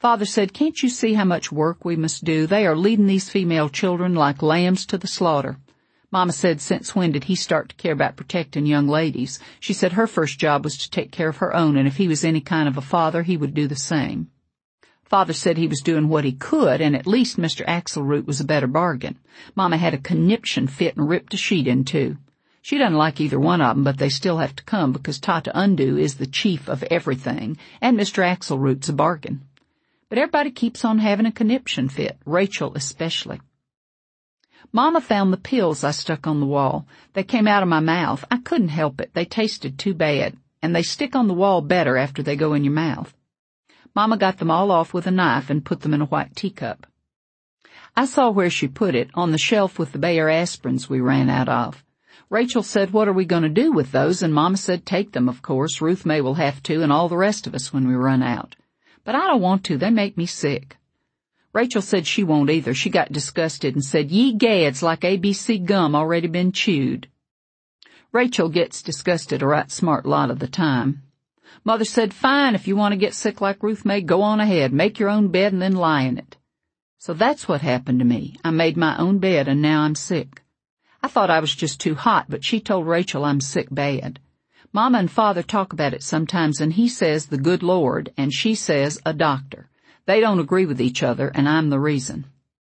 Father said, "Can't you see how much work we must do? They are leading these female children like lambs to the slaughter." Mama said, since when did he start to care about protecting young ladies? She said her first job was to take care of her own, and if he was any kind of a father, he would do the same. Father said he was doing what he could, and at least Mister Axelroot was a better bargain. Mama had a conniption fit and ripped a sheet in two. She doesn't like either one of them, but they still have to come because Tata Undu is the chief of everything, and Mister Axelroot's a bargain. But everybody keeps on having a conniption fit, Rachel especially. Mama found the pills I stuck on the wall. They came out of my mouth. I couldn't help it. They tasted too bad, and they stick on the wall better after they go in your mouth. Mama got them all off with a knife and put them in a white teacup. I saw where she put it, on the shelf with the Bayer aspirins we ran out of. Rachel said, "What are we going to do with those?" And Mama said, "Take them, of course. Ruth May will have to, and all the rest of us when we run out. But I don't want to. They make me sick." Rachel said she won't either. She got disgusted and said, "Ye gads, like A B C gum already been chewed." Rachel gets disgusted a right smart lot of the time. Mother said, "Fine, if you want to get sick like Ruth May, go on ahead. Make your own bed and then lie in it." So that's what happened to me. I made my own bed and now I'm sick. I thought I was just too hot, but she told Rachel I'm sick bad. Mama and Father talk about it sometimes, and he says the good Lord, and she says a doctor. They don't agree with each other, and I'm the reason.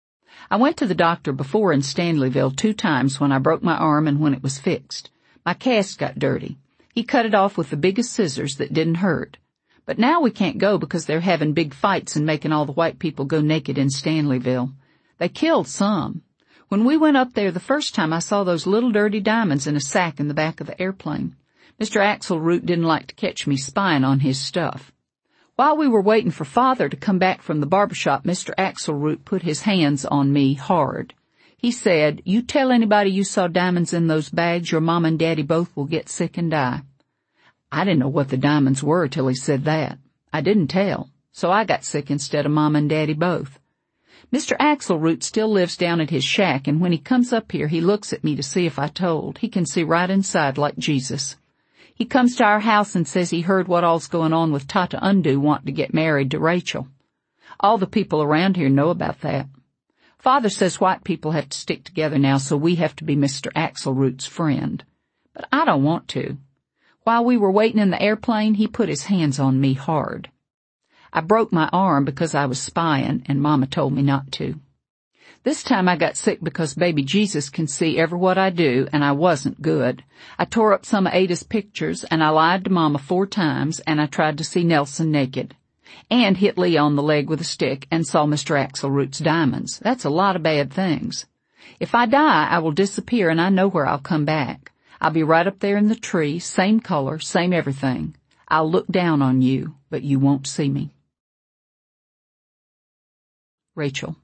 I went to the doctor before in Stanleyville two times when I broke my arm and when it was fixed. My cast got dirty. He cut it off with the biggest scissors that didn't hurt. But now we can't go because they're having big fights and making all the white people go naked in Stanleyville. They killed some. When we went up there the first time, I saw those little dirty diamonds in a sack in the back of the airplane. Mister Axelroot didn't like to catch me spying on his stuff. While we were waiting for Father to come back from the barber shop, Mister Axelroot put his hands on me hard. He said, "You tell anybody you saw diamonds in those bags, your mom and daddy both will get sick and die." I didn't know what the diamonds were till he said that. I didn't tell, so I got sick instead of mom and daddy both. Mister Axelroot still lives down at his shack, and when he comes up here, he looks at me to see if I told. He can see right inside like Jesus. He comes to our house and says he heard what all's going on with Tata Undu wanting to get married to Rachel. All the people around here know about that. Father says white people have to stick together now, so we have to be Mister Axelroot's friend. But I don't want to. While we were waiting in the airplane, he put his hands on me hard. I broke my arm because I was spying, and Mama told me not to. This time I got sick because baby Jesus can see every what I do, and I wasn't good. I tore up some of Ada's pictures, and I lied to Mama four times, and I tried to see Nelson naked. And hit Leah on the leg with a stick and saw Mister Axelroot's diamonds. That's a lot of bad things. If I die, I will disappear, and I know where I'll come back. I'll be right up there in the tree, same color, same everything. I'll look down on you, but you won't see me. Rachel.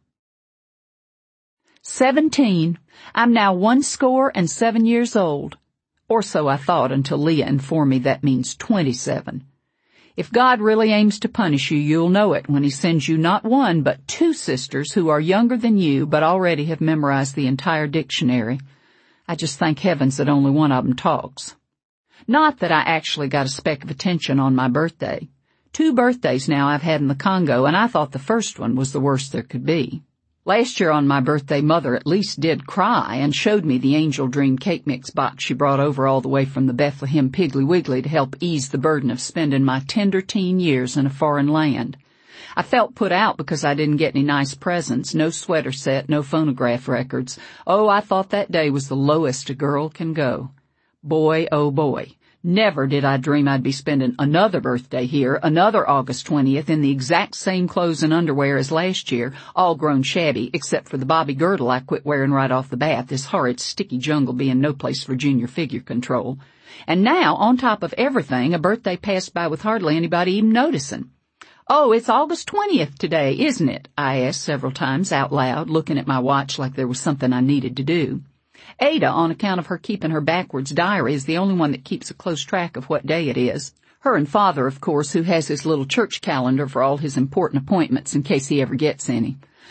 Seventeen. I'm now one score and seven years old. Or so I thought until Leah informed me that means twenty-seven. If God really aims to punish you, you'll know it when he sends you not one but two sisters who are younger than you but already have memorized the entire dictionary. I just thank heavens that only one of them talks. Not that I actually got a speck of attention on my birthday. Two birthdays now I've had in the Congo, and I thought the first one was the worst there could be. Last year on my birthday, Mother at least did cry and showed me the Angel Dream cake mix box she brought over all the way from the Bethlehem Piggly Wiggly to help ease the burden of spending my tender teen years in a foreign land. I felt put out because I didn't get any nice presents, no sweater set, no phonograph records. Oh, I thought that day was the lowest a girl can go. Boy, oh boy. Never did I dream I'd be spending another birthday here, another August twentieth, in the exact same clothes and underwear as last year, all grown shabby, except for the bobby girdle I quit wearing right off the bat, this horrid sticky jungle being no place for junior figure control. And now, on top of everything, a birthday passed by with hardly anybody even noticing. "Oh, it's August twentieth today, isn't it?" I asked several times out loud, looking at my watch like there was something I needed to do. Ada, on account of her keeping her backwards diary, is the only one that keeps a close track of what day it is. Her and Father, of course, who has his little church calendar for all his important appointments in case he ever gets any.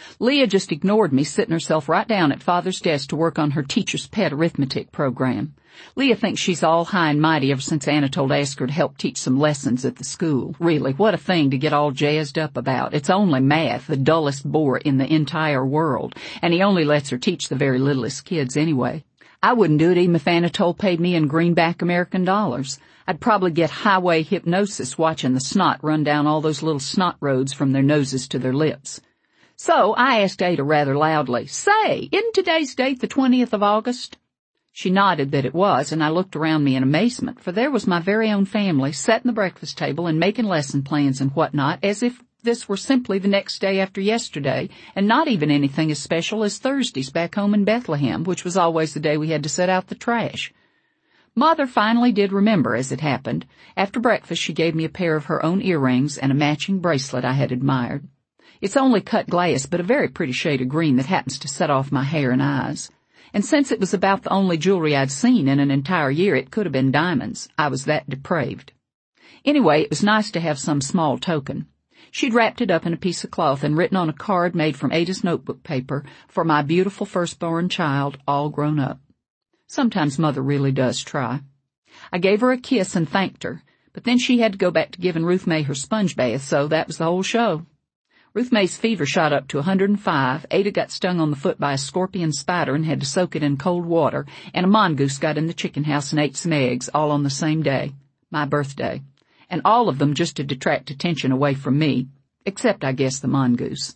Leah just ignored me, sitting herself right down at Father's desk to work on her teacher's pet arithmetic program. Leah thinks she's all high and mighty ever since Anatole asked her to help teach some lessons at the school. Really, what a thing to get all jazzed up about. It's only math, the dullest bore in the entire world, and he only lets her teach the very littlest kids anyway. I wouldn't do it even if Anatole paid me in greenback American dollars. I'd probably get highway hypnosis watching the snot run down all those little snot roads from their noses to their lips. So I asked Ada rather loudly, "Say, isn't today's date the twentieth of August?" She nodded that it was, and I looked around me in amazement, for there was my very own family setting the breakfast table and making lesson plans and whatnot, as if this were simply the next day after yesterday, and not even anything as special as Thursdays back home in Bethlehem, which was always the day we had to set out the trash. Mother finally did remember, as it happened. After breakfast she gave me a pair of her own earrings and a matching bracelet I had admired. It's only cut glass, but a very pretty shade of green that happens to set off my hair and eyes. And since it was about the only jewelry I'd seen in an entire year, it could have been diamonds. I was that depraved. Anyway, it was nice to have some small token. She'd wrapped it up in a piece of cloth and written on a card made from Ada's notebook paper, "For my beautiful firstborn child, all grown up." Sometimes Mother really does try. I gave her a kiss and thanked her, but then she had to go back to giving Ruth May her sponge bath, so that was the whole show. Ruth May's fever shot up to one hundred five, Ada got stung on the foot by a scorpion spider and had to soak it in cold water, and a mongoose got in the chicken house and ate some eggs, all on the same day, my birthday. And all of them just to detract attention away from me, except, I guess, the mongoose.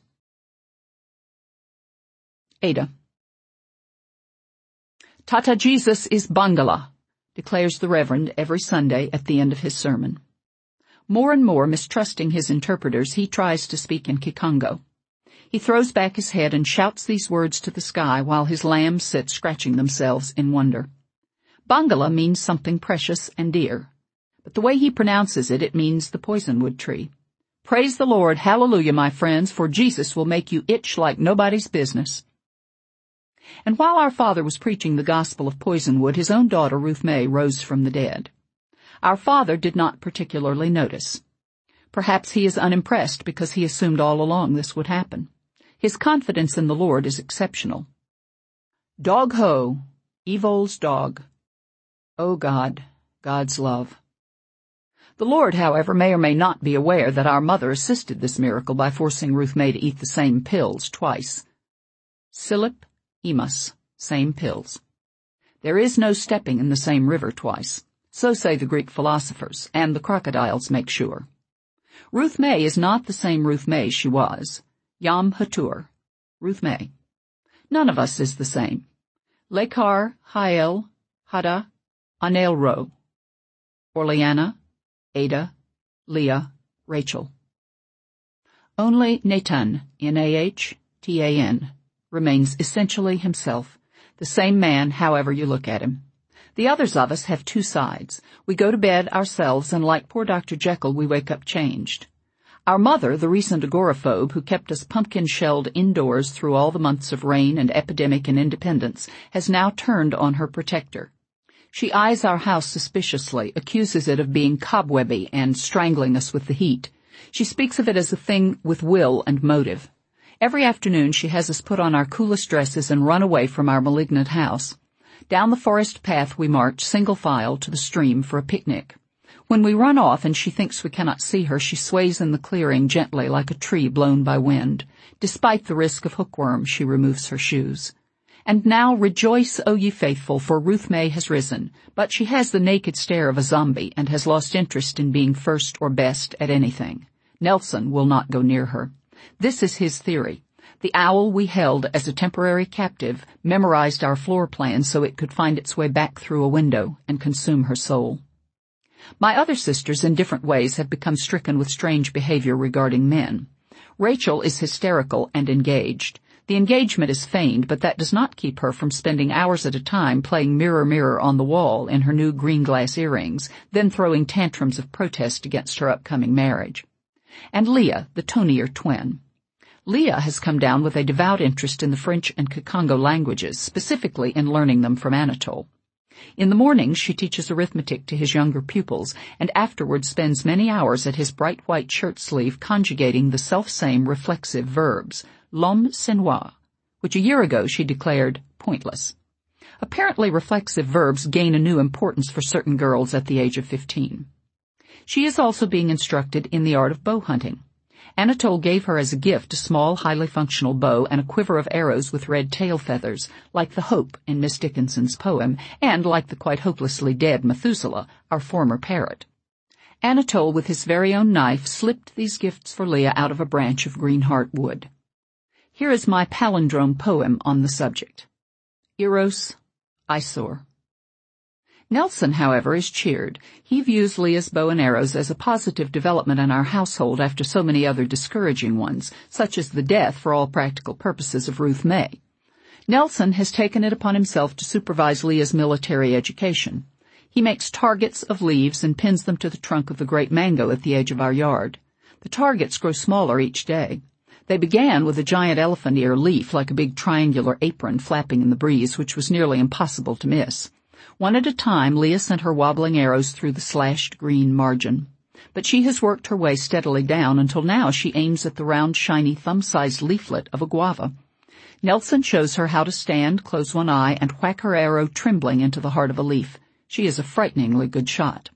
Ada. Tata Jesus is Bangala, declares the Reverend every Sunday at the end of his sermon. More and more mistrusting his interpreters, he tries to speak in Kikongo. He throws back his head and shouts these words to the sky while his lambs sit scratching themselves in wonder. Bangala means something precious and dear, but the way he pronounces it, it means the poisonwood tree. Praise the Lord, hallelujah, my friends, for Jesus will make you itch like nobody's business. And while our father was preaching the gospel of poisonwood, his own daughter, Ruth May, rose from the dead. Our father did not particularly notice. Perhaps he is unimpressed because he assumed all along this would happen. His confidence in the Lord is exceptional. Dog ho, Evol's dog. Oh God, God's love. The Lord, however, may or may not be aware that our mother assisted this miracle by forcing Ruth May to eat the same pills twice. Silip, emus, same pills. There is no stepping in the same river twice. So say the Greek philosophers, and the crocodiles make sure. Ruth May is not the same Ruth May she was. Yam Hatur, Ruth May. None of us is the same. Lekar, Hael, Hada, Anel Ro. Orleana, Ada, Leah, Rachel. Only Nathan, N A H T A N, remains essentially himself, the same man however you look at him. The others of us have two sides. We go to bed ourselves, and like poor Doctor Jekyll, we wake up changed. Our mother, the recent agoraphobe who kept us pumpkin-shelled indoors through all the months of rain and epidemic and independence, has now turned on her protector. She eyes our house suspiciously, accuses it of being cobwebby and strangling us with the heat. She speaks of it as a thing with will and motive. Every afternoon she has us put on our coolest dresses and run away from our malignant house. Down the forest path we march, single file, to the stream for a picnic. When we run off and she thinks we cannot see her, she sways in the clearing gently like a tree blown by wind. Despite the risk of hookworm, she removes her shoes. And now rejoice, O ye faithful, for Ruth May has risen, but she has the naked stare of a zombie and has lost interest in being first or best at anything. Nelson will not go near her. This is his theory. The owl we held as a temporary captive memorized our floor plan so it could find its way back through a window and consume her soul. My other sisters in different ways have become stricken with strange behavior regarding men. Rachel is hysterical and engaged. The engagement is feigned, but that does not keep her from spending hours at a time playing mirror, mirror on the wall in her new green glass earrings, then throwing tantrums of protest against her upcoming marriage. And Leah, the Tonier twin. Leah has come down with a devout interest in the French and Kikongo languages, specifically in learning them from Anatole. In the mornings she teaches arithmetic to his younger pupils, and afterwards spends many hours at his bright white shirt sleeve conjugating the self-same reflexive verbs, l'homme sinois, which a year ago she declared pointless. Apparently reflexive verbs gain a new importance for certain girls at the age of fifteen. She is also being instructed in the art of bow hunting. Anatole gave her as a gift a small, highly functional bow and a quiver of arrows with red tail feathers, like the Hope in Miss Dickinson's poem, and like the quite hopelessly dead Methuselah, our former parrot. Anatole, with his very own knife, slipped these gifts for Leah out of a branch of greenheart wood. Here is my palindrome poem on the subject. Eros, Eyesore. Nelson, however, is cheered. He views Leah's bow and arrows as a positive development in our household after so many other discouraging ones, such as the death, for all practical purposes, of Ruth May. Nelson has taken it upon himself to supervise Leah's military education. He makes targets of leaves and pins them to the trunk of the great mango at the edge of our yard. The targets grow smaller each day. They began with a giant elephant ear leaf like a big triangular apron flapping in the breeze, which was nearly impossible to miss. One at a time, Leah sent her wobbling arrows through the slashed green margin. But she has worked her way steadily down until now she aims at the round, shiny, thumb-sized leaflet of a guava. Nelson shows her how to stand, close one eye, and whack her arrow trembling into the heart of a leaf. She is a frighteningly good shot.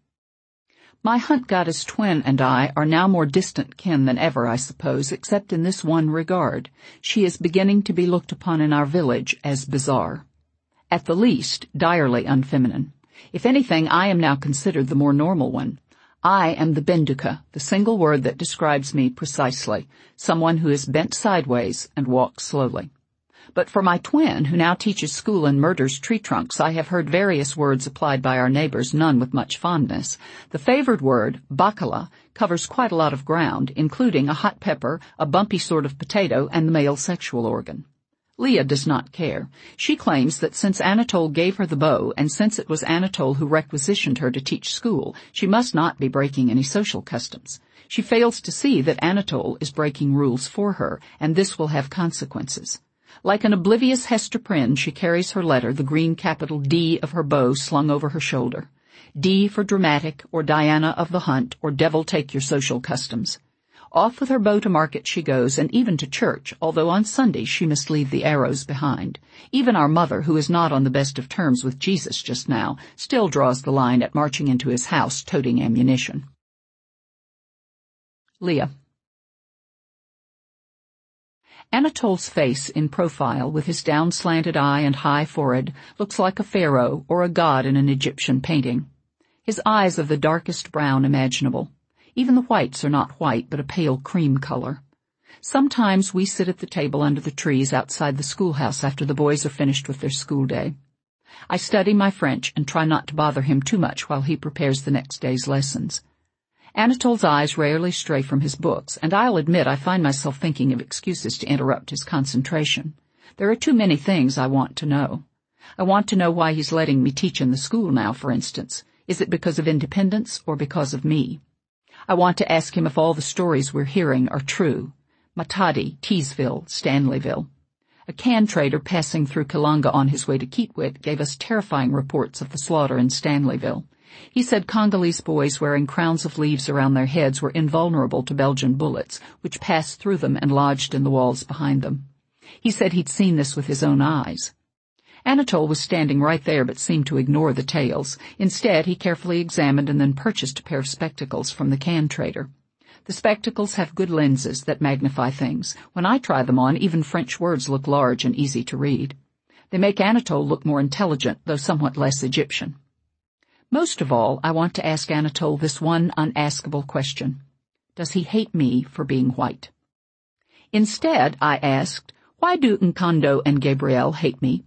My hunt goddess twin and I are now more distant kin than ever, I suppose, except in this one regard. She is beginning to be looked upon in our village as bizarre. At the least, direly unfeminine. If anything, I am now considered the more normal one. I am the benduka, the single word that describes me precisely, someone who is bent sideways and walks slowly. But for my twin, who now teaches school and murders tree trunks, I have heard various words applied by our neighbors, none with much fondness. The favored word, bacala, covers quite a lot of ground, including a hot pepper, a bumpy sort of potato, and the male sexual organ. Leah does not care. She claims that since Anatole gave her the bow, and since it was Anatole who requisitioned her to teach school, she must not be breaking any social customs. She fails to see that Anatole is breaking rules for her, and this will have consequences. Like an oblivious Hester Prynne, she carries her letter, the green capital D of her bow, slung over her shoulder. D for dramatic, or Diana of the hunt, or devil take your social customs. Off with her bow to market she goes, and even to church, although on Sunday she must leave the arrows behind. Even our mother, who is not on the best of terms with Jesus just now, still draws the line at marching into his house toting ammunition. Leah. Anatole's face in profile, with his down-slanted eye and high forehead, looks like a pharaoh or a god in an Egyptian painting. His eyes of the darkest brown imaginable. Even the whites are not white, but a pale cream color. Sometimes we sit at the table under the trees outside the schoolhouse after the boys are finished with their school day. I study my French and try not to bother him too much while he prepares the next day's lessons. Anatole's eyes rarely stray from his books, and I'll admit I find myself thinking of excuses to interrupt his concentration. There are too many things I want to know. I want to know why he's letting me teach in the school now, for instance. Is it because of independence or because of me? I want to ask him if all the stories we're hearing are true. Matadi, Teesville, Stanleyville. A can trader passing through Kalanga on his way to Kietwit gave us terrifying reports of the slaughter in Stanleyville. He said Congolese boys wearing crowns of leaves around their heads were invulnerable to Belgian bullets, which passed through them and lodged in the walls behind them. He said he'd seen this with his own eyes. Anatole was standing right there but seemed to ignore the tales. Instead, he carefully examined and then purchased a pair of spectacles from the can trader. The spectacles have good lenses that magnify things. When I try them on, even French words look large and easy to read. They make Anatole look more intelligent, though somewhat less Egyptian. Most of all, I want to ask Anatole this one unaskable question. Does he hate me for being white? Instead, I asked, why do Nkondo and Gabrielle hate me?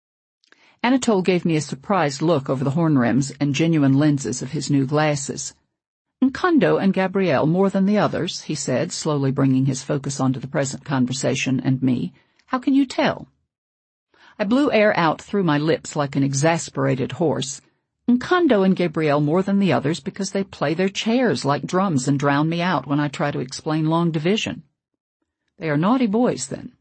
Anatole gave me a surprised look over the horn rims and genuine lenses of his new glasses. Nkondo and Gabrielle more than the others, he said, slowly bringing his focus onto the present conversation and me. How can you tell? I blew air out through my lips like an exasperated horse. Nkondo and Gabrielle more than the others because they play their chairs like drums and drown me out when I try to explain long division. They are naughty boys, then.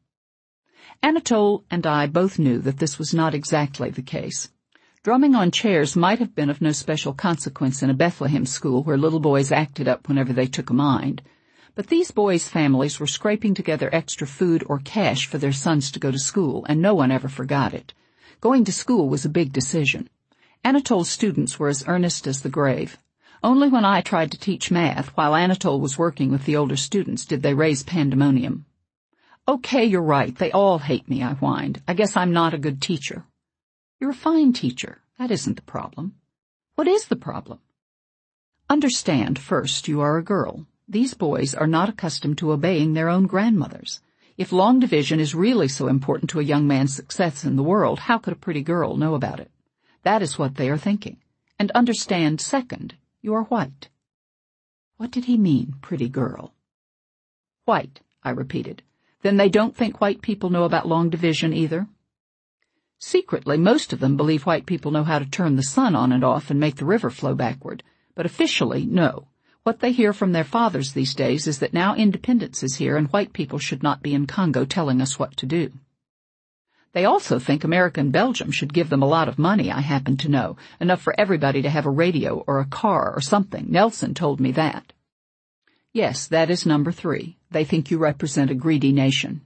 Anatole and I both knew that this was not exactly the case. Drumming on chairs might have been of no special consequence in a Bethlehem school where little boys acted up whenever they took a mind. But these boys' families were scraping together extra food or cash for their sons to go to school, and no one ever forgot it. Going to school was a big decision. Anatol's students were as earnest as the grave. Only when I tried to teach math while Anatol was working with the older students did they raise pandemonium. "Okay, you're right. They all hate me," I whined. "I guess I'm not a good teacher." "You're a fine teacher. That isn't the problem." "What is the problem?" "Understand, first, you are a girl. These boys are not accustomed to obeying their own grandmothers. If long division is really so important to a young man's success in the world, how could a pretty girl know about it? That is what they are thinking. And understand, second, you are white." What did he mean, pretty girl? "White," I repeated. "Then they don't think white people know about long division either?" "Secretly, most of them believe white people know how to turn the sun on and off and make the river flow backward. But officially, no. What they hear from their fathers these days is that now independence is here and white people should not be in Congo telling us what to do. They also think America and Belgium should give them a lot of money, I happen to know, enough for everybody to have a radio or a car or something. Nelson told me that." "Yes, that is number three. They think you represent a greedy nation."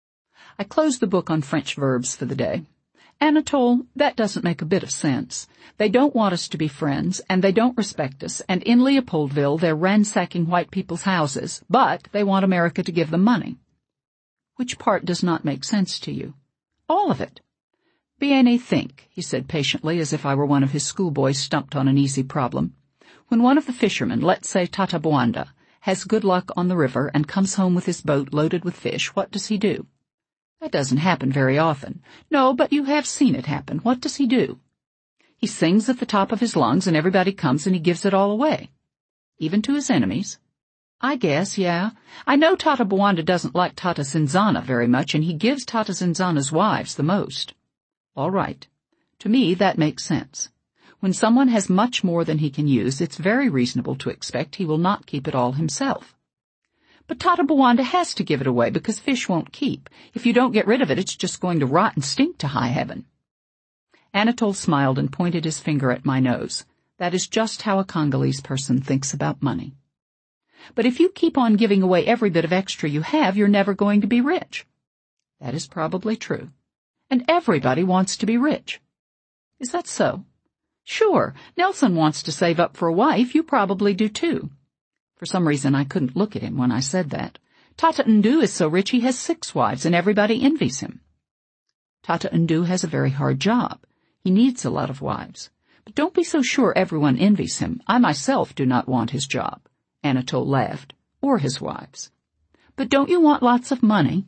I closed the book on French verbs for the day. "Anatole, that doesn't make a bit of sense. They don't want us to be friends, and they don't respect us, and in Leopoldville they're ransacking white people's houses, but they want America to give them money." "Which part does not make sense to you?" "All of it." "Bien, think," he said patiently, as if I were one of his schoolboys stumped on an easy problem. "When one of the fishermen, let's say Tata Bwanda, has good luck on the river and comes home with his boat loaded with fish, what does he do?" "That doesn't happen very often." "No, but you have seen it happen. What does he do?" "He sings at the top of his lungs and everybody comes and he gives it all away." "Even to his enemies?" "I guess, yeah. I know Tata Bwanda doesn't like Tata Zinzana very much, and he gives Tata Zinzana's wives the most." "All right. To me, that makes sense. When someone has much more than he can use, it's very reasonable to expect he will not keep it all himself." "But Tata Bwanda has to give it away because fish won't keep. If you don't get rid of it, it's just going to rot and stink to high heaven." Anatole smiled and pointed his finger at my nose. "That is just how a Congolese person thinks about money." "But if you keep on giving away every bit of extra you have, you're never going to be rich." "That is probably true." "And everybody wants to be rich." "Is that so?" "Sure. Nelson wants to save up for a wife. You probably do too." For some reason I couldn't look at him when I said that. "Tata Ndu is so rich he has six wives and everybody envies him." "Tata Ndu has a very hard job. He needs a lot of wives. But don't be so sure everyone envies him. I myself do not want his job." Anatole laughed. "Or his wives." "But don't you want lots of money?"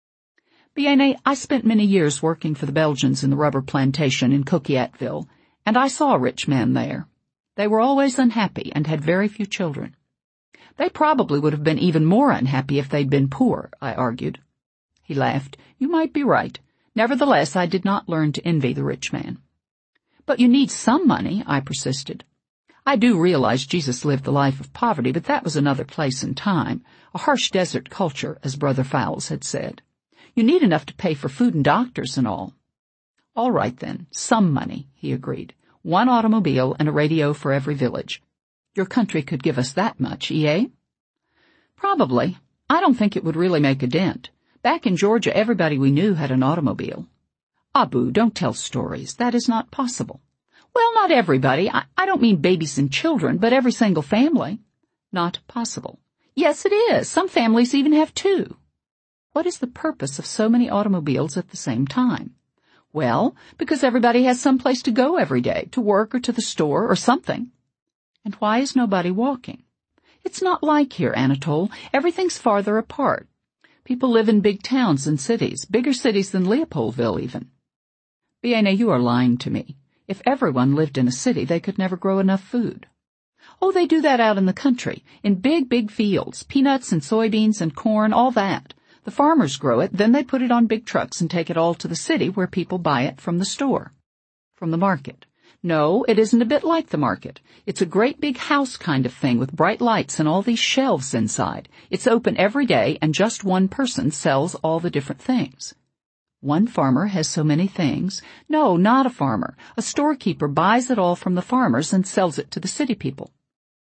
"Bien, I spent many years working for the Belgians in the rubber plantation in Coquilletville, and I saw rich men there. They were always unhappy and had very few children." "They probably would have been even more unhappy if they'd been poor," I argued. He laughed. "You might be right. Nevertheless, I did not learn to envy the rich man." "But you need some money," I persisted. "I do realize Jesus lived the life of poverty, but that was another place and time, a harsh desert culture, as Brother Fowles had said. You need enough to pay for food and doctors and all." "All right, then, some money," he agreed. "One automobile and a radio for every village. Your country could give us that much, eh?" "Probably. I don't think it would really make a dent. Back in Georgia, everybody we knew had an automobile." "Abu, don't tell stories. That is not possible." "Well, not everybody. I, I don't mean babies and children, but every single family." "Not possible." "Yes, it is. Some families even have two." "What is the purpose of so many automobiles at the same time?" "Well, because everybody has some place to go every day, to work or to the store or something." "And why is nobody walking?" "It's not like here, Anatole. Everything's farther apart. People live in big towns and cities, bigger cities than Leopoldville even." "Bien, you are lying to me. If everyone lived in a city, they could never grow enough food." "Oh, they do that out in the country, in big, big fields, peanuts and soybeans and corn, all that. The farmers grow it, then they put it on big trucks and take it all to the city where people buy it from the store." "From the market." "No, it isn't a bit like the market. It's a great big house kind of thing with bright lights and all these shelves inside. It's open every day and just one person sells all the different things." "One farmer has so many things?" "No, not a farmer. A storekeeper buys it all from the farmers and sells it to the city people."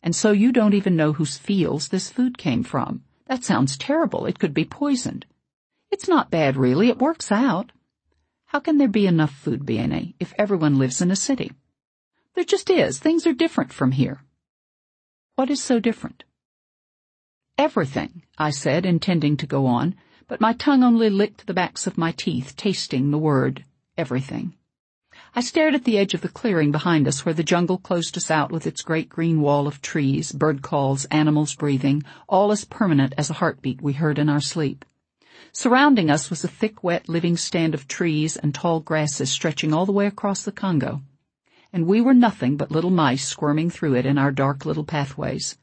And so you don't even know whose fields this food came from. That sounds terrible. It could be poisoned. It's not bad, really. It works out. How can there be enough food, Biene, if everyone lives in a city? There just is. Things are different from here. What is so different? Everything, I said, intending to go on, but my tongue only licked the backs of my teeth, tasting the word everything. I stared at the edge of the clearing behind us where the jungle closed us out with its great green wall of trees, bird calls, animals breathing, all as permanent as a heartbeat we heard in our sleep. Surrounding us was a thick, wet, living stand of trees and tall grasses stretching all the way across the Congo. And we were nothing but little mice squirming through it in our dark little pathways.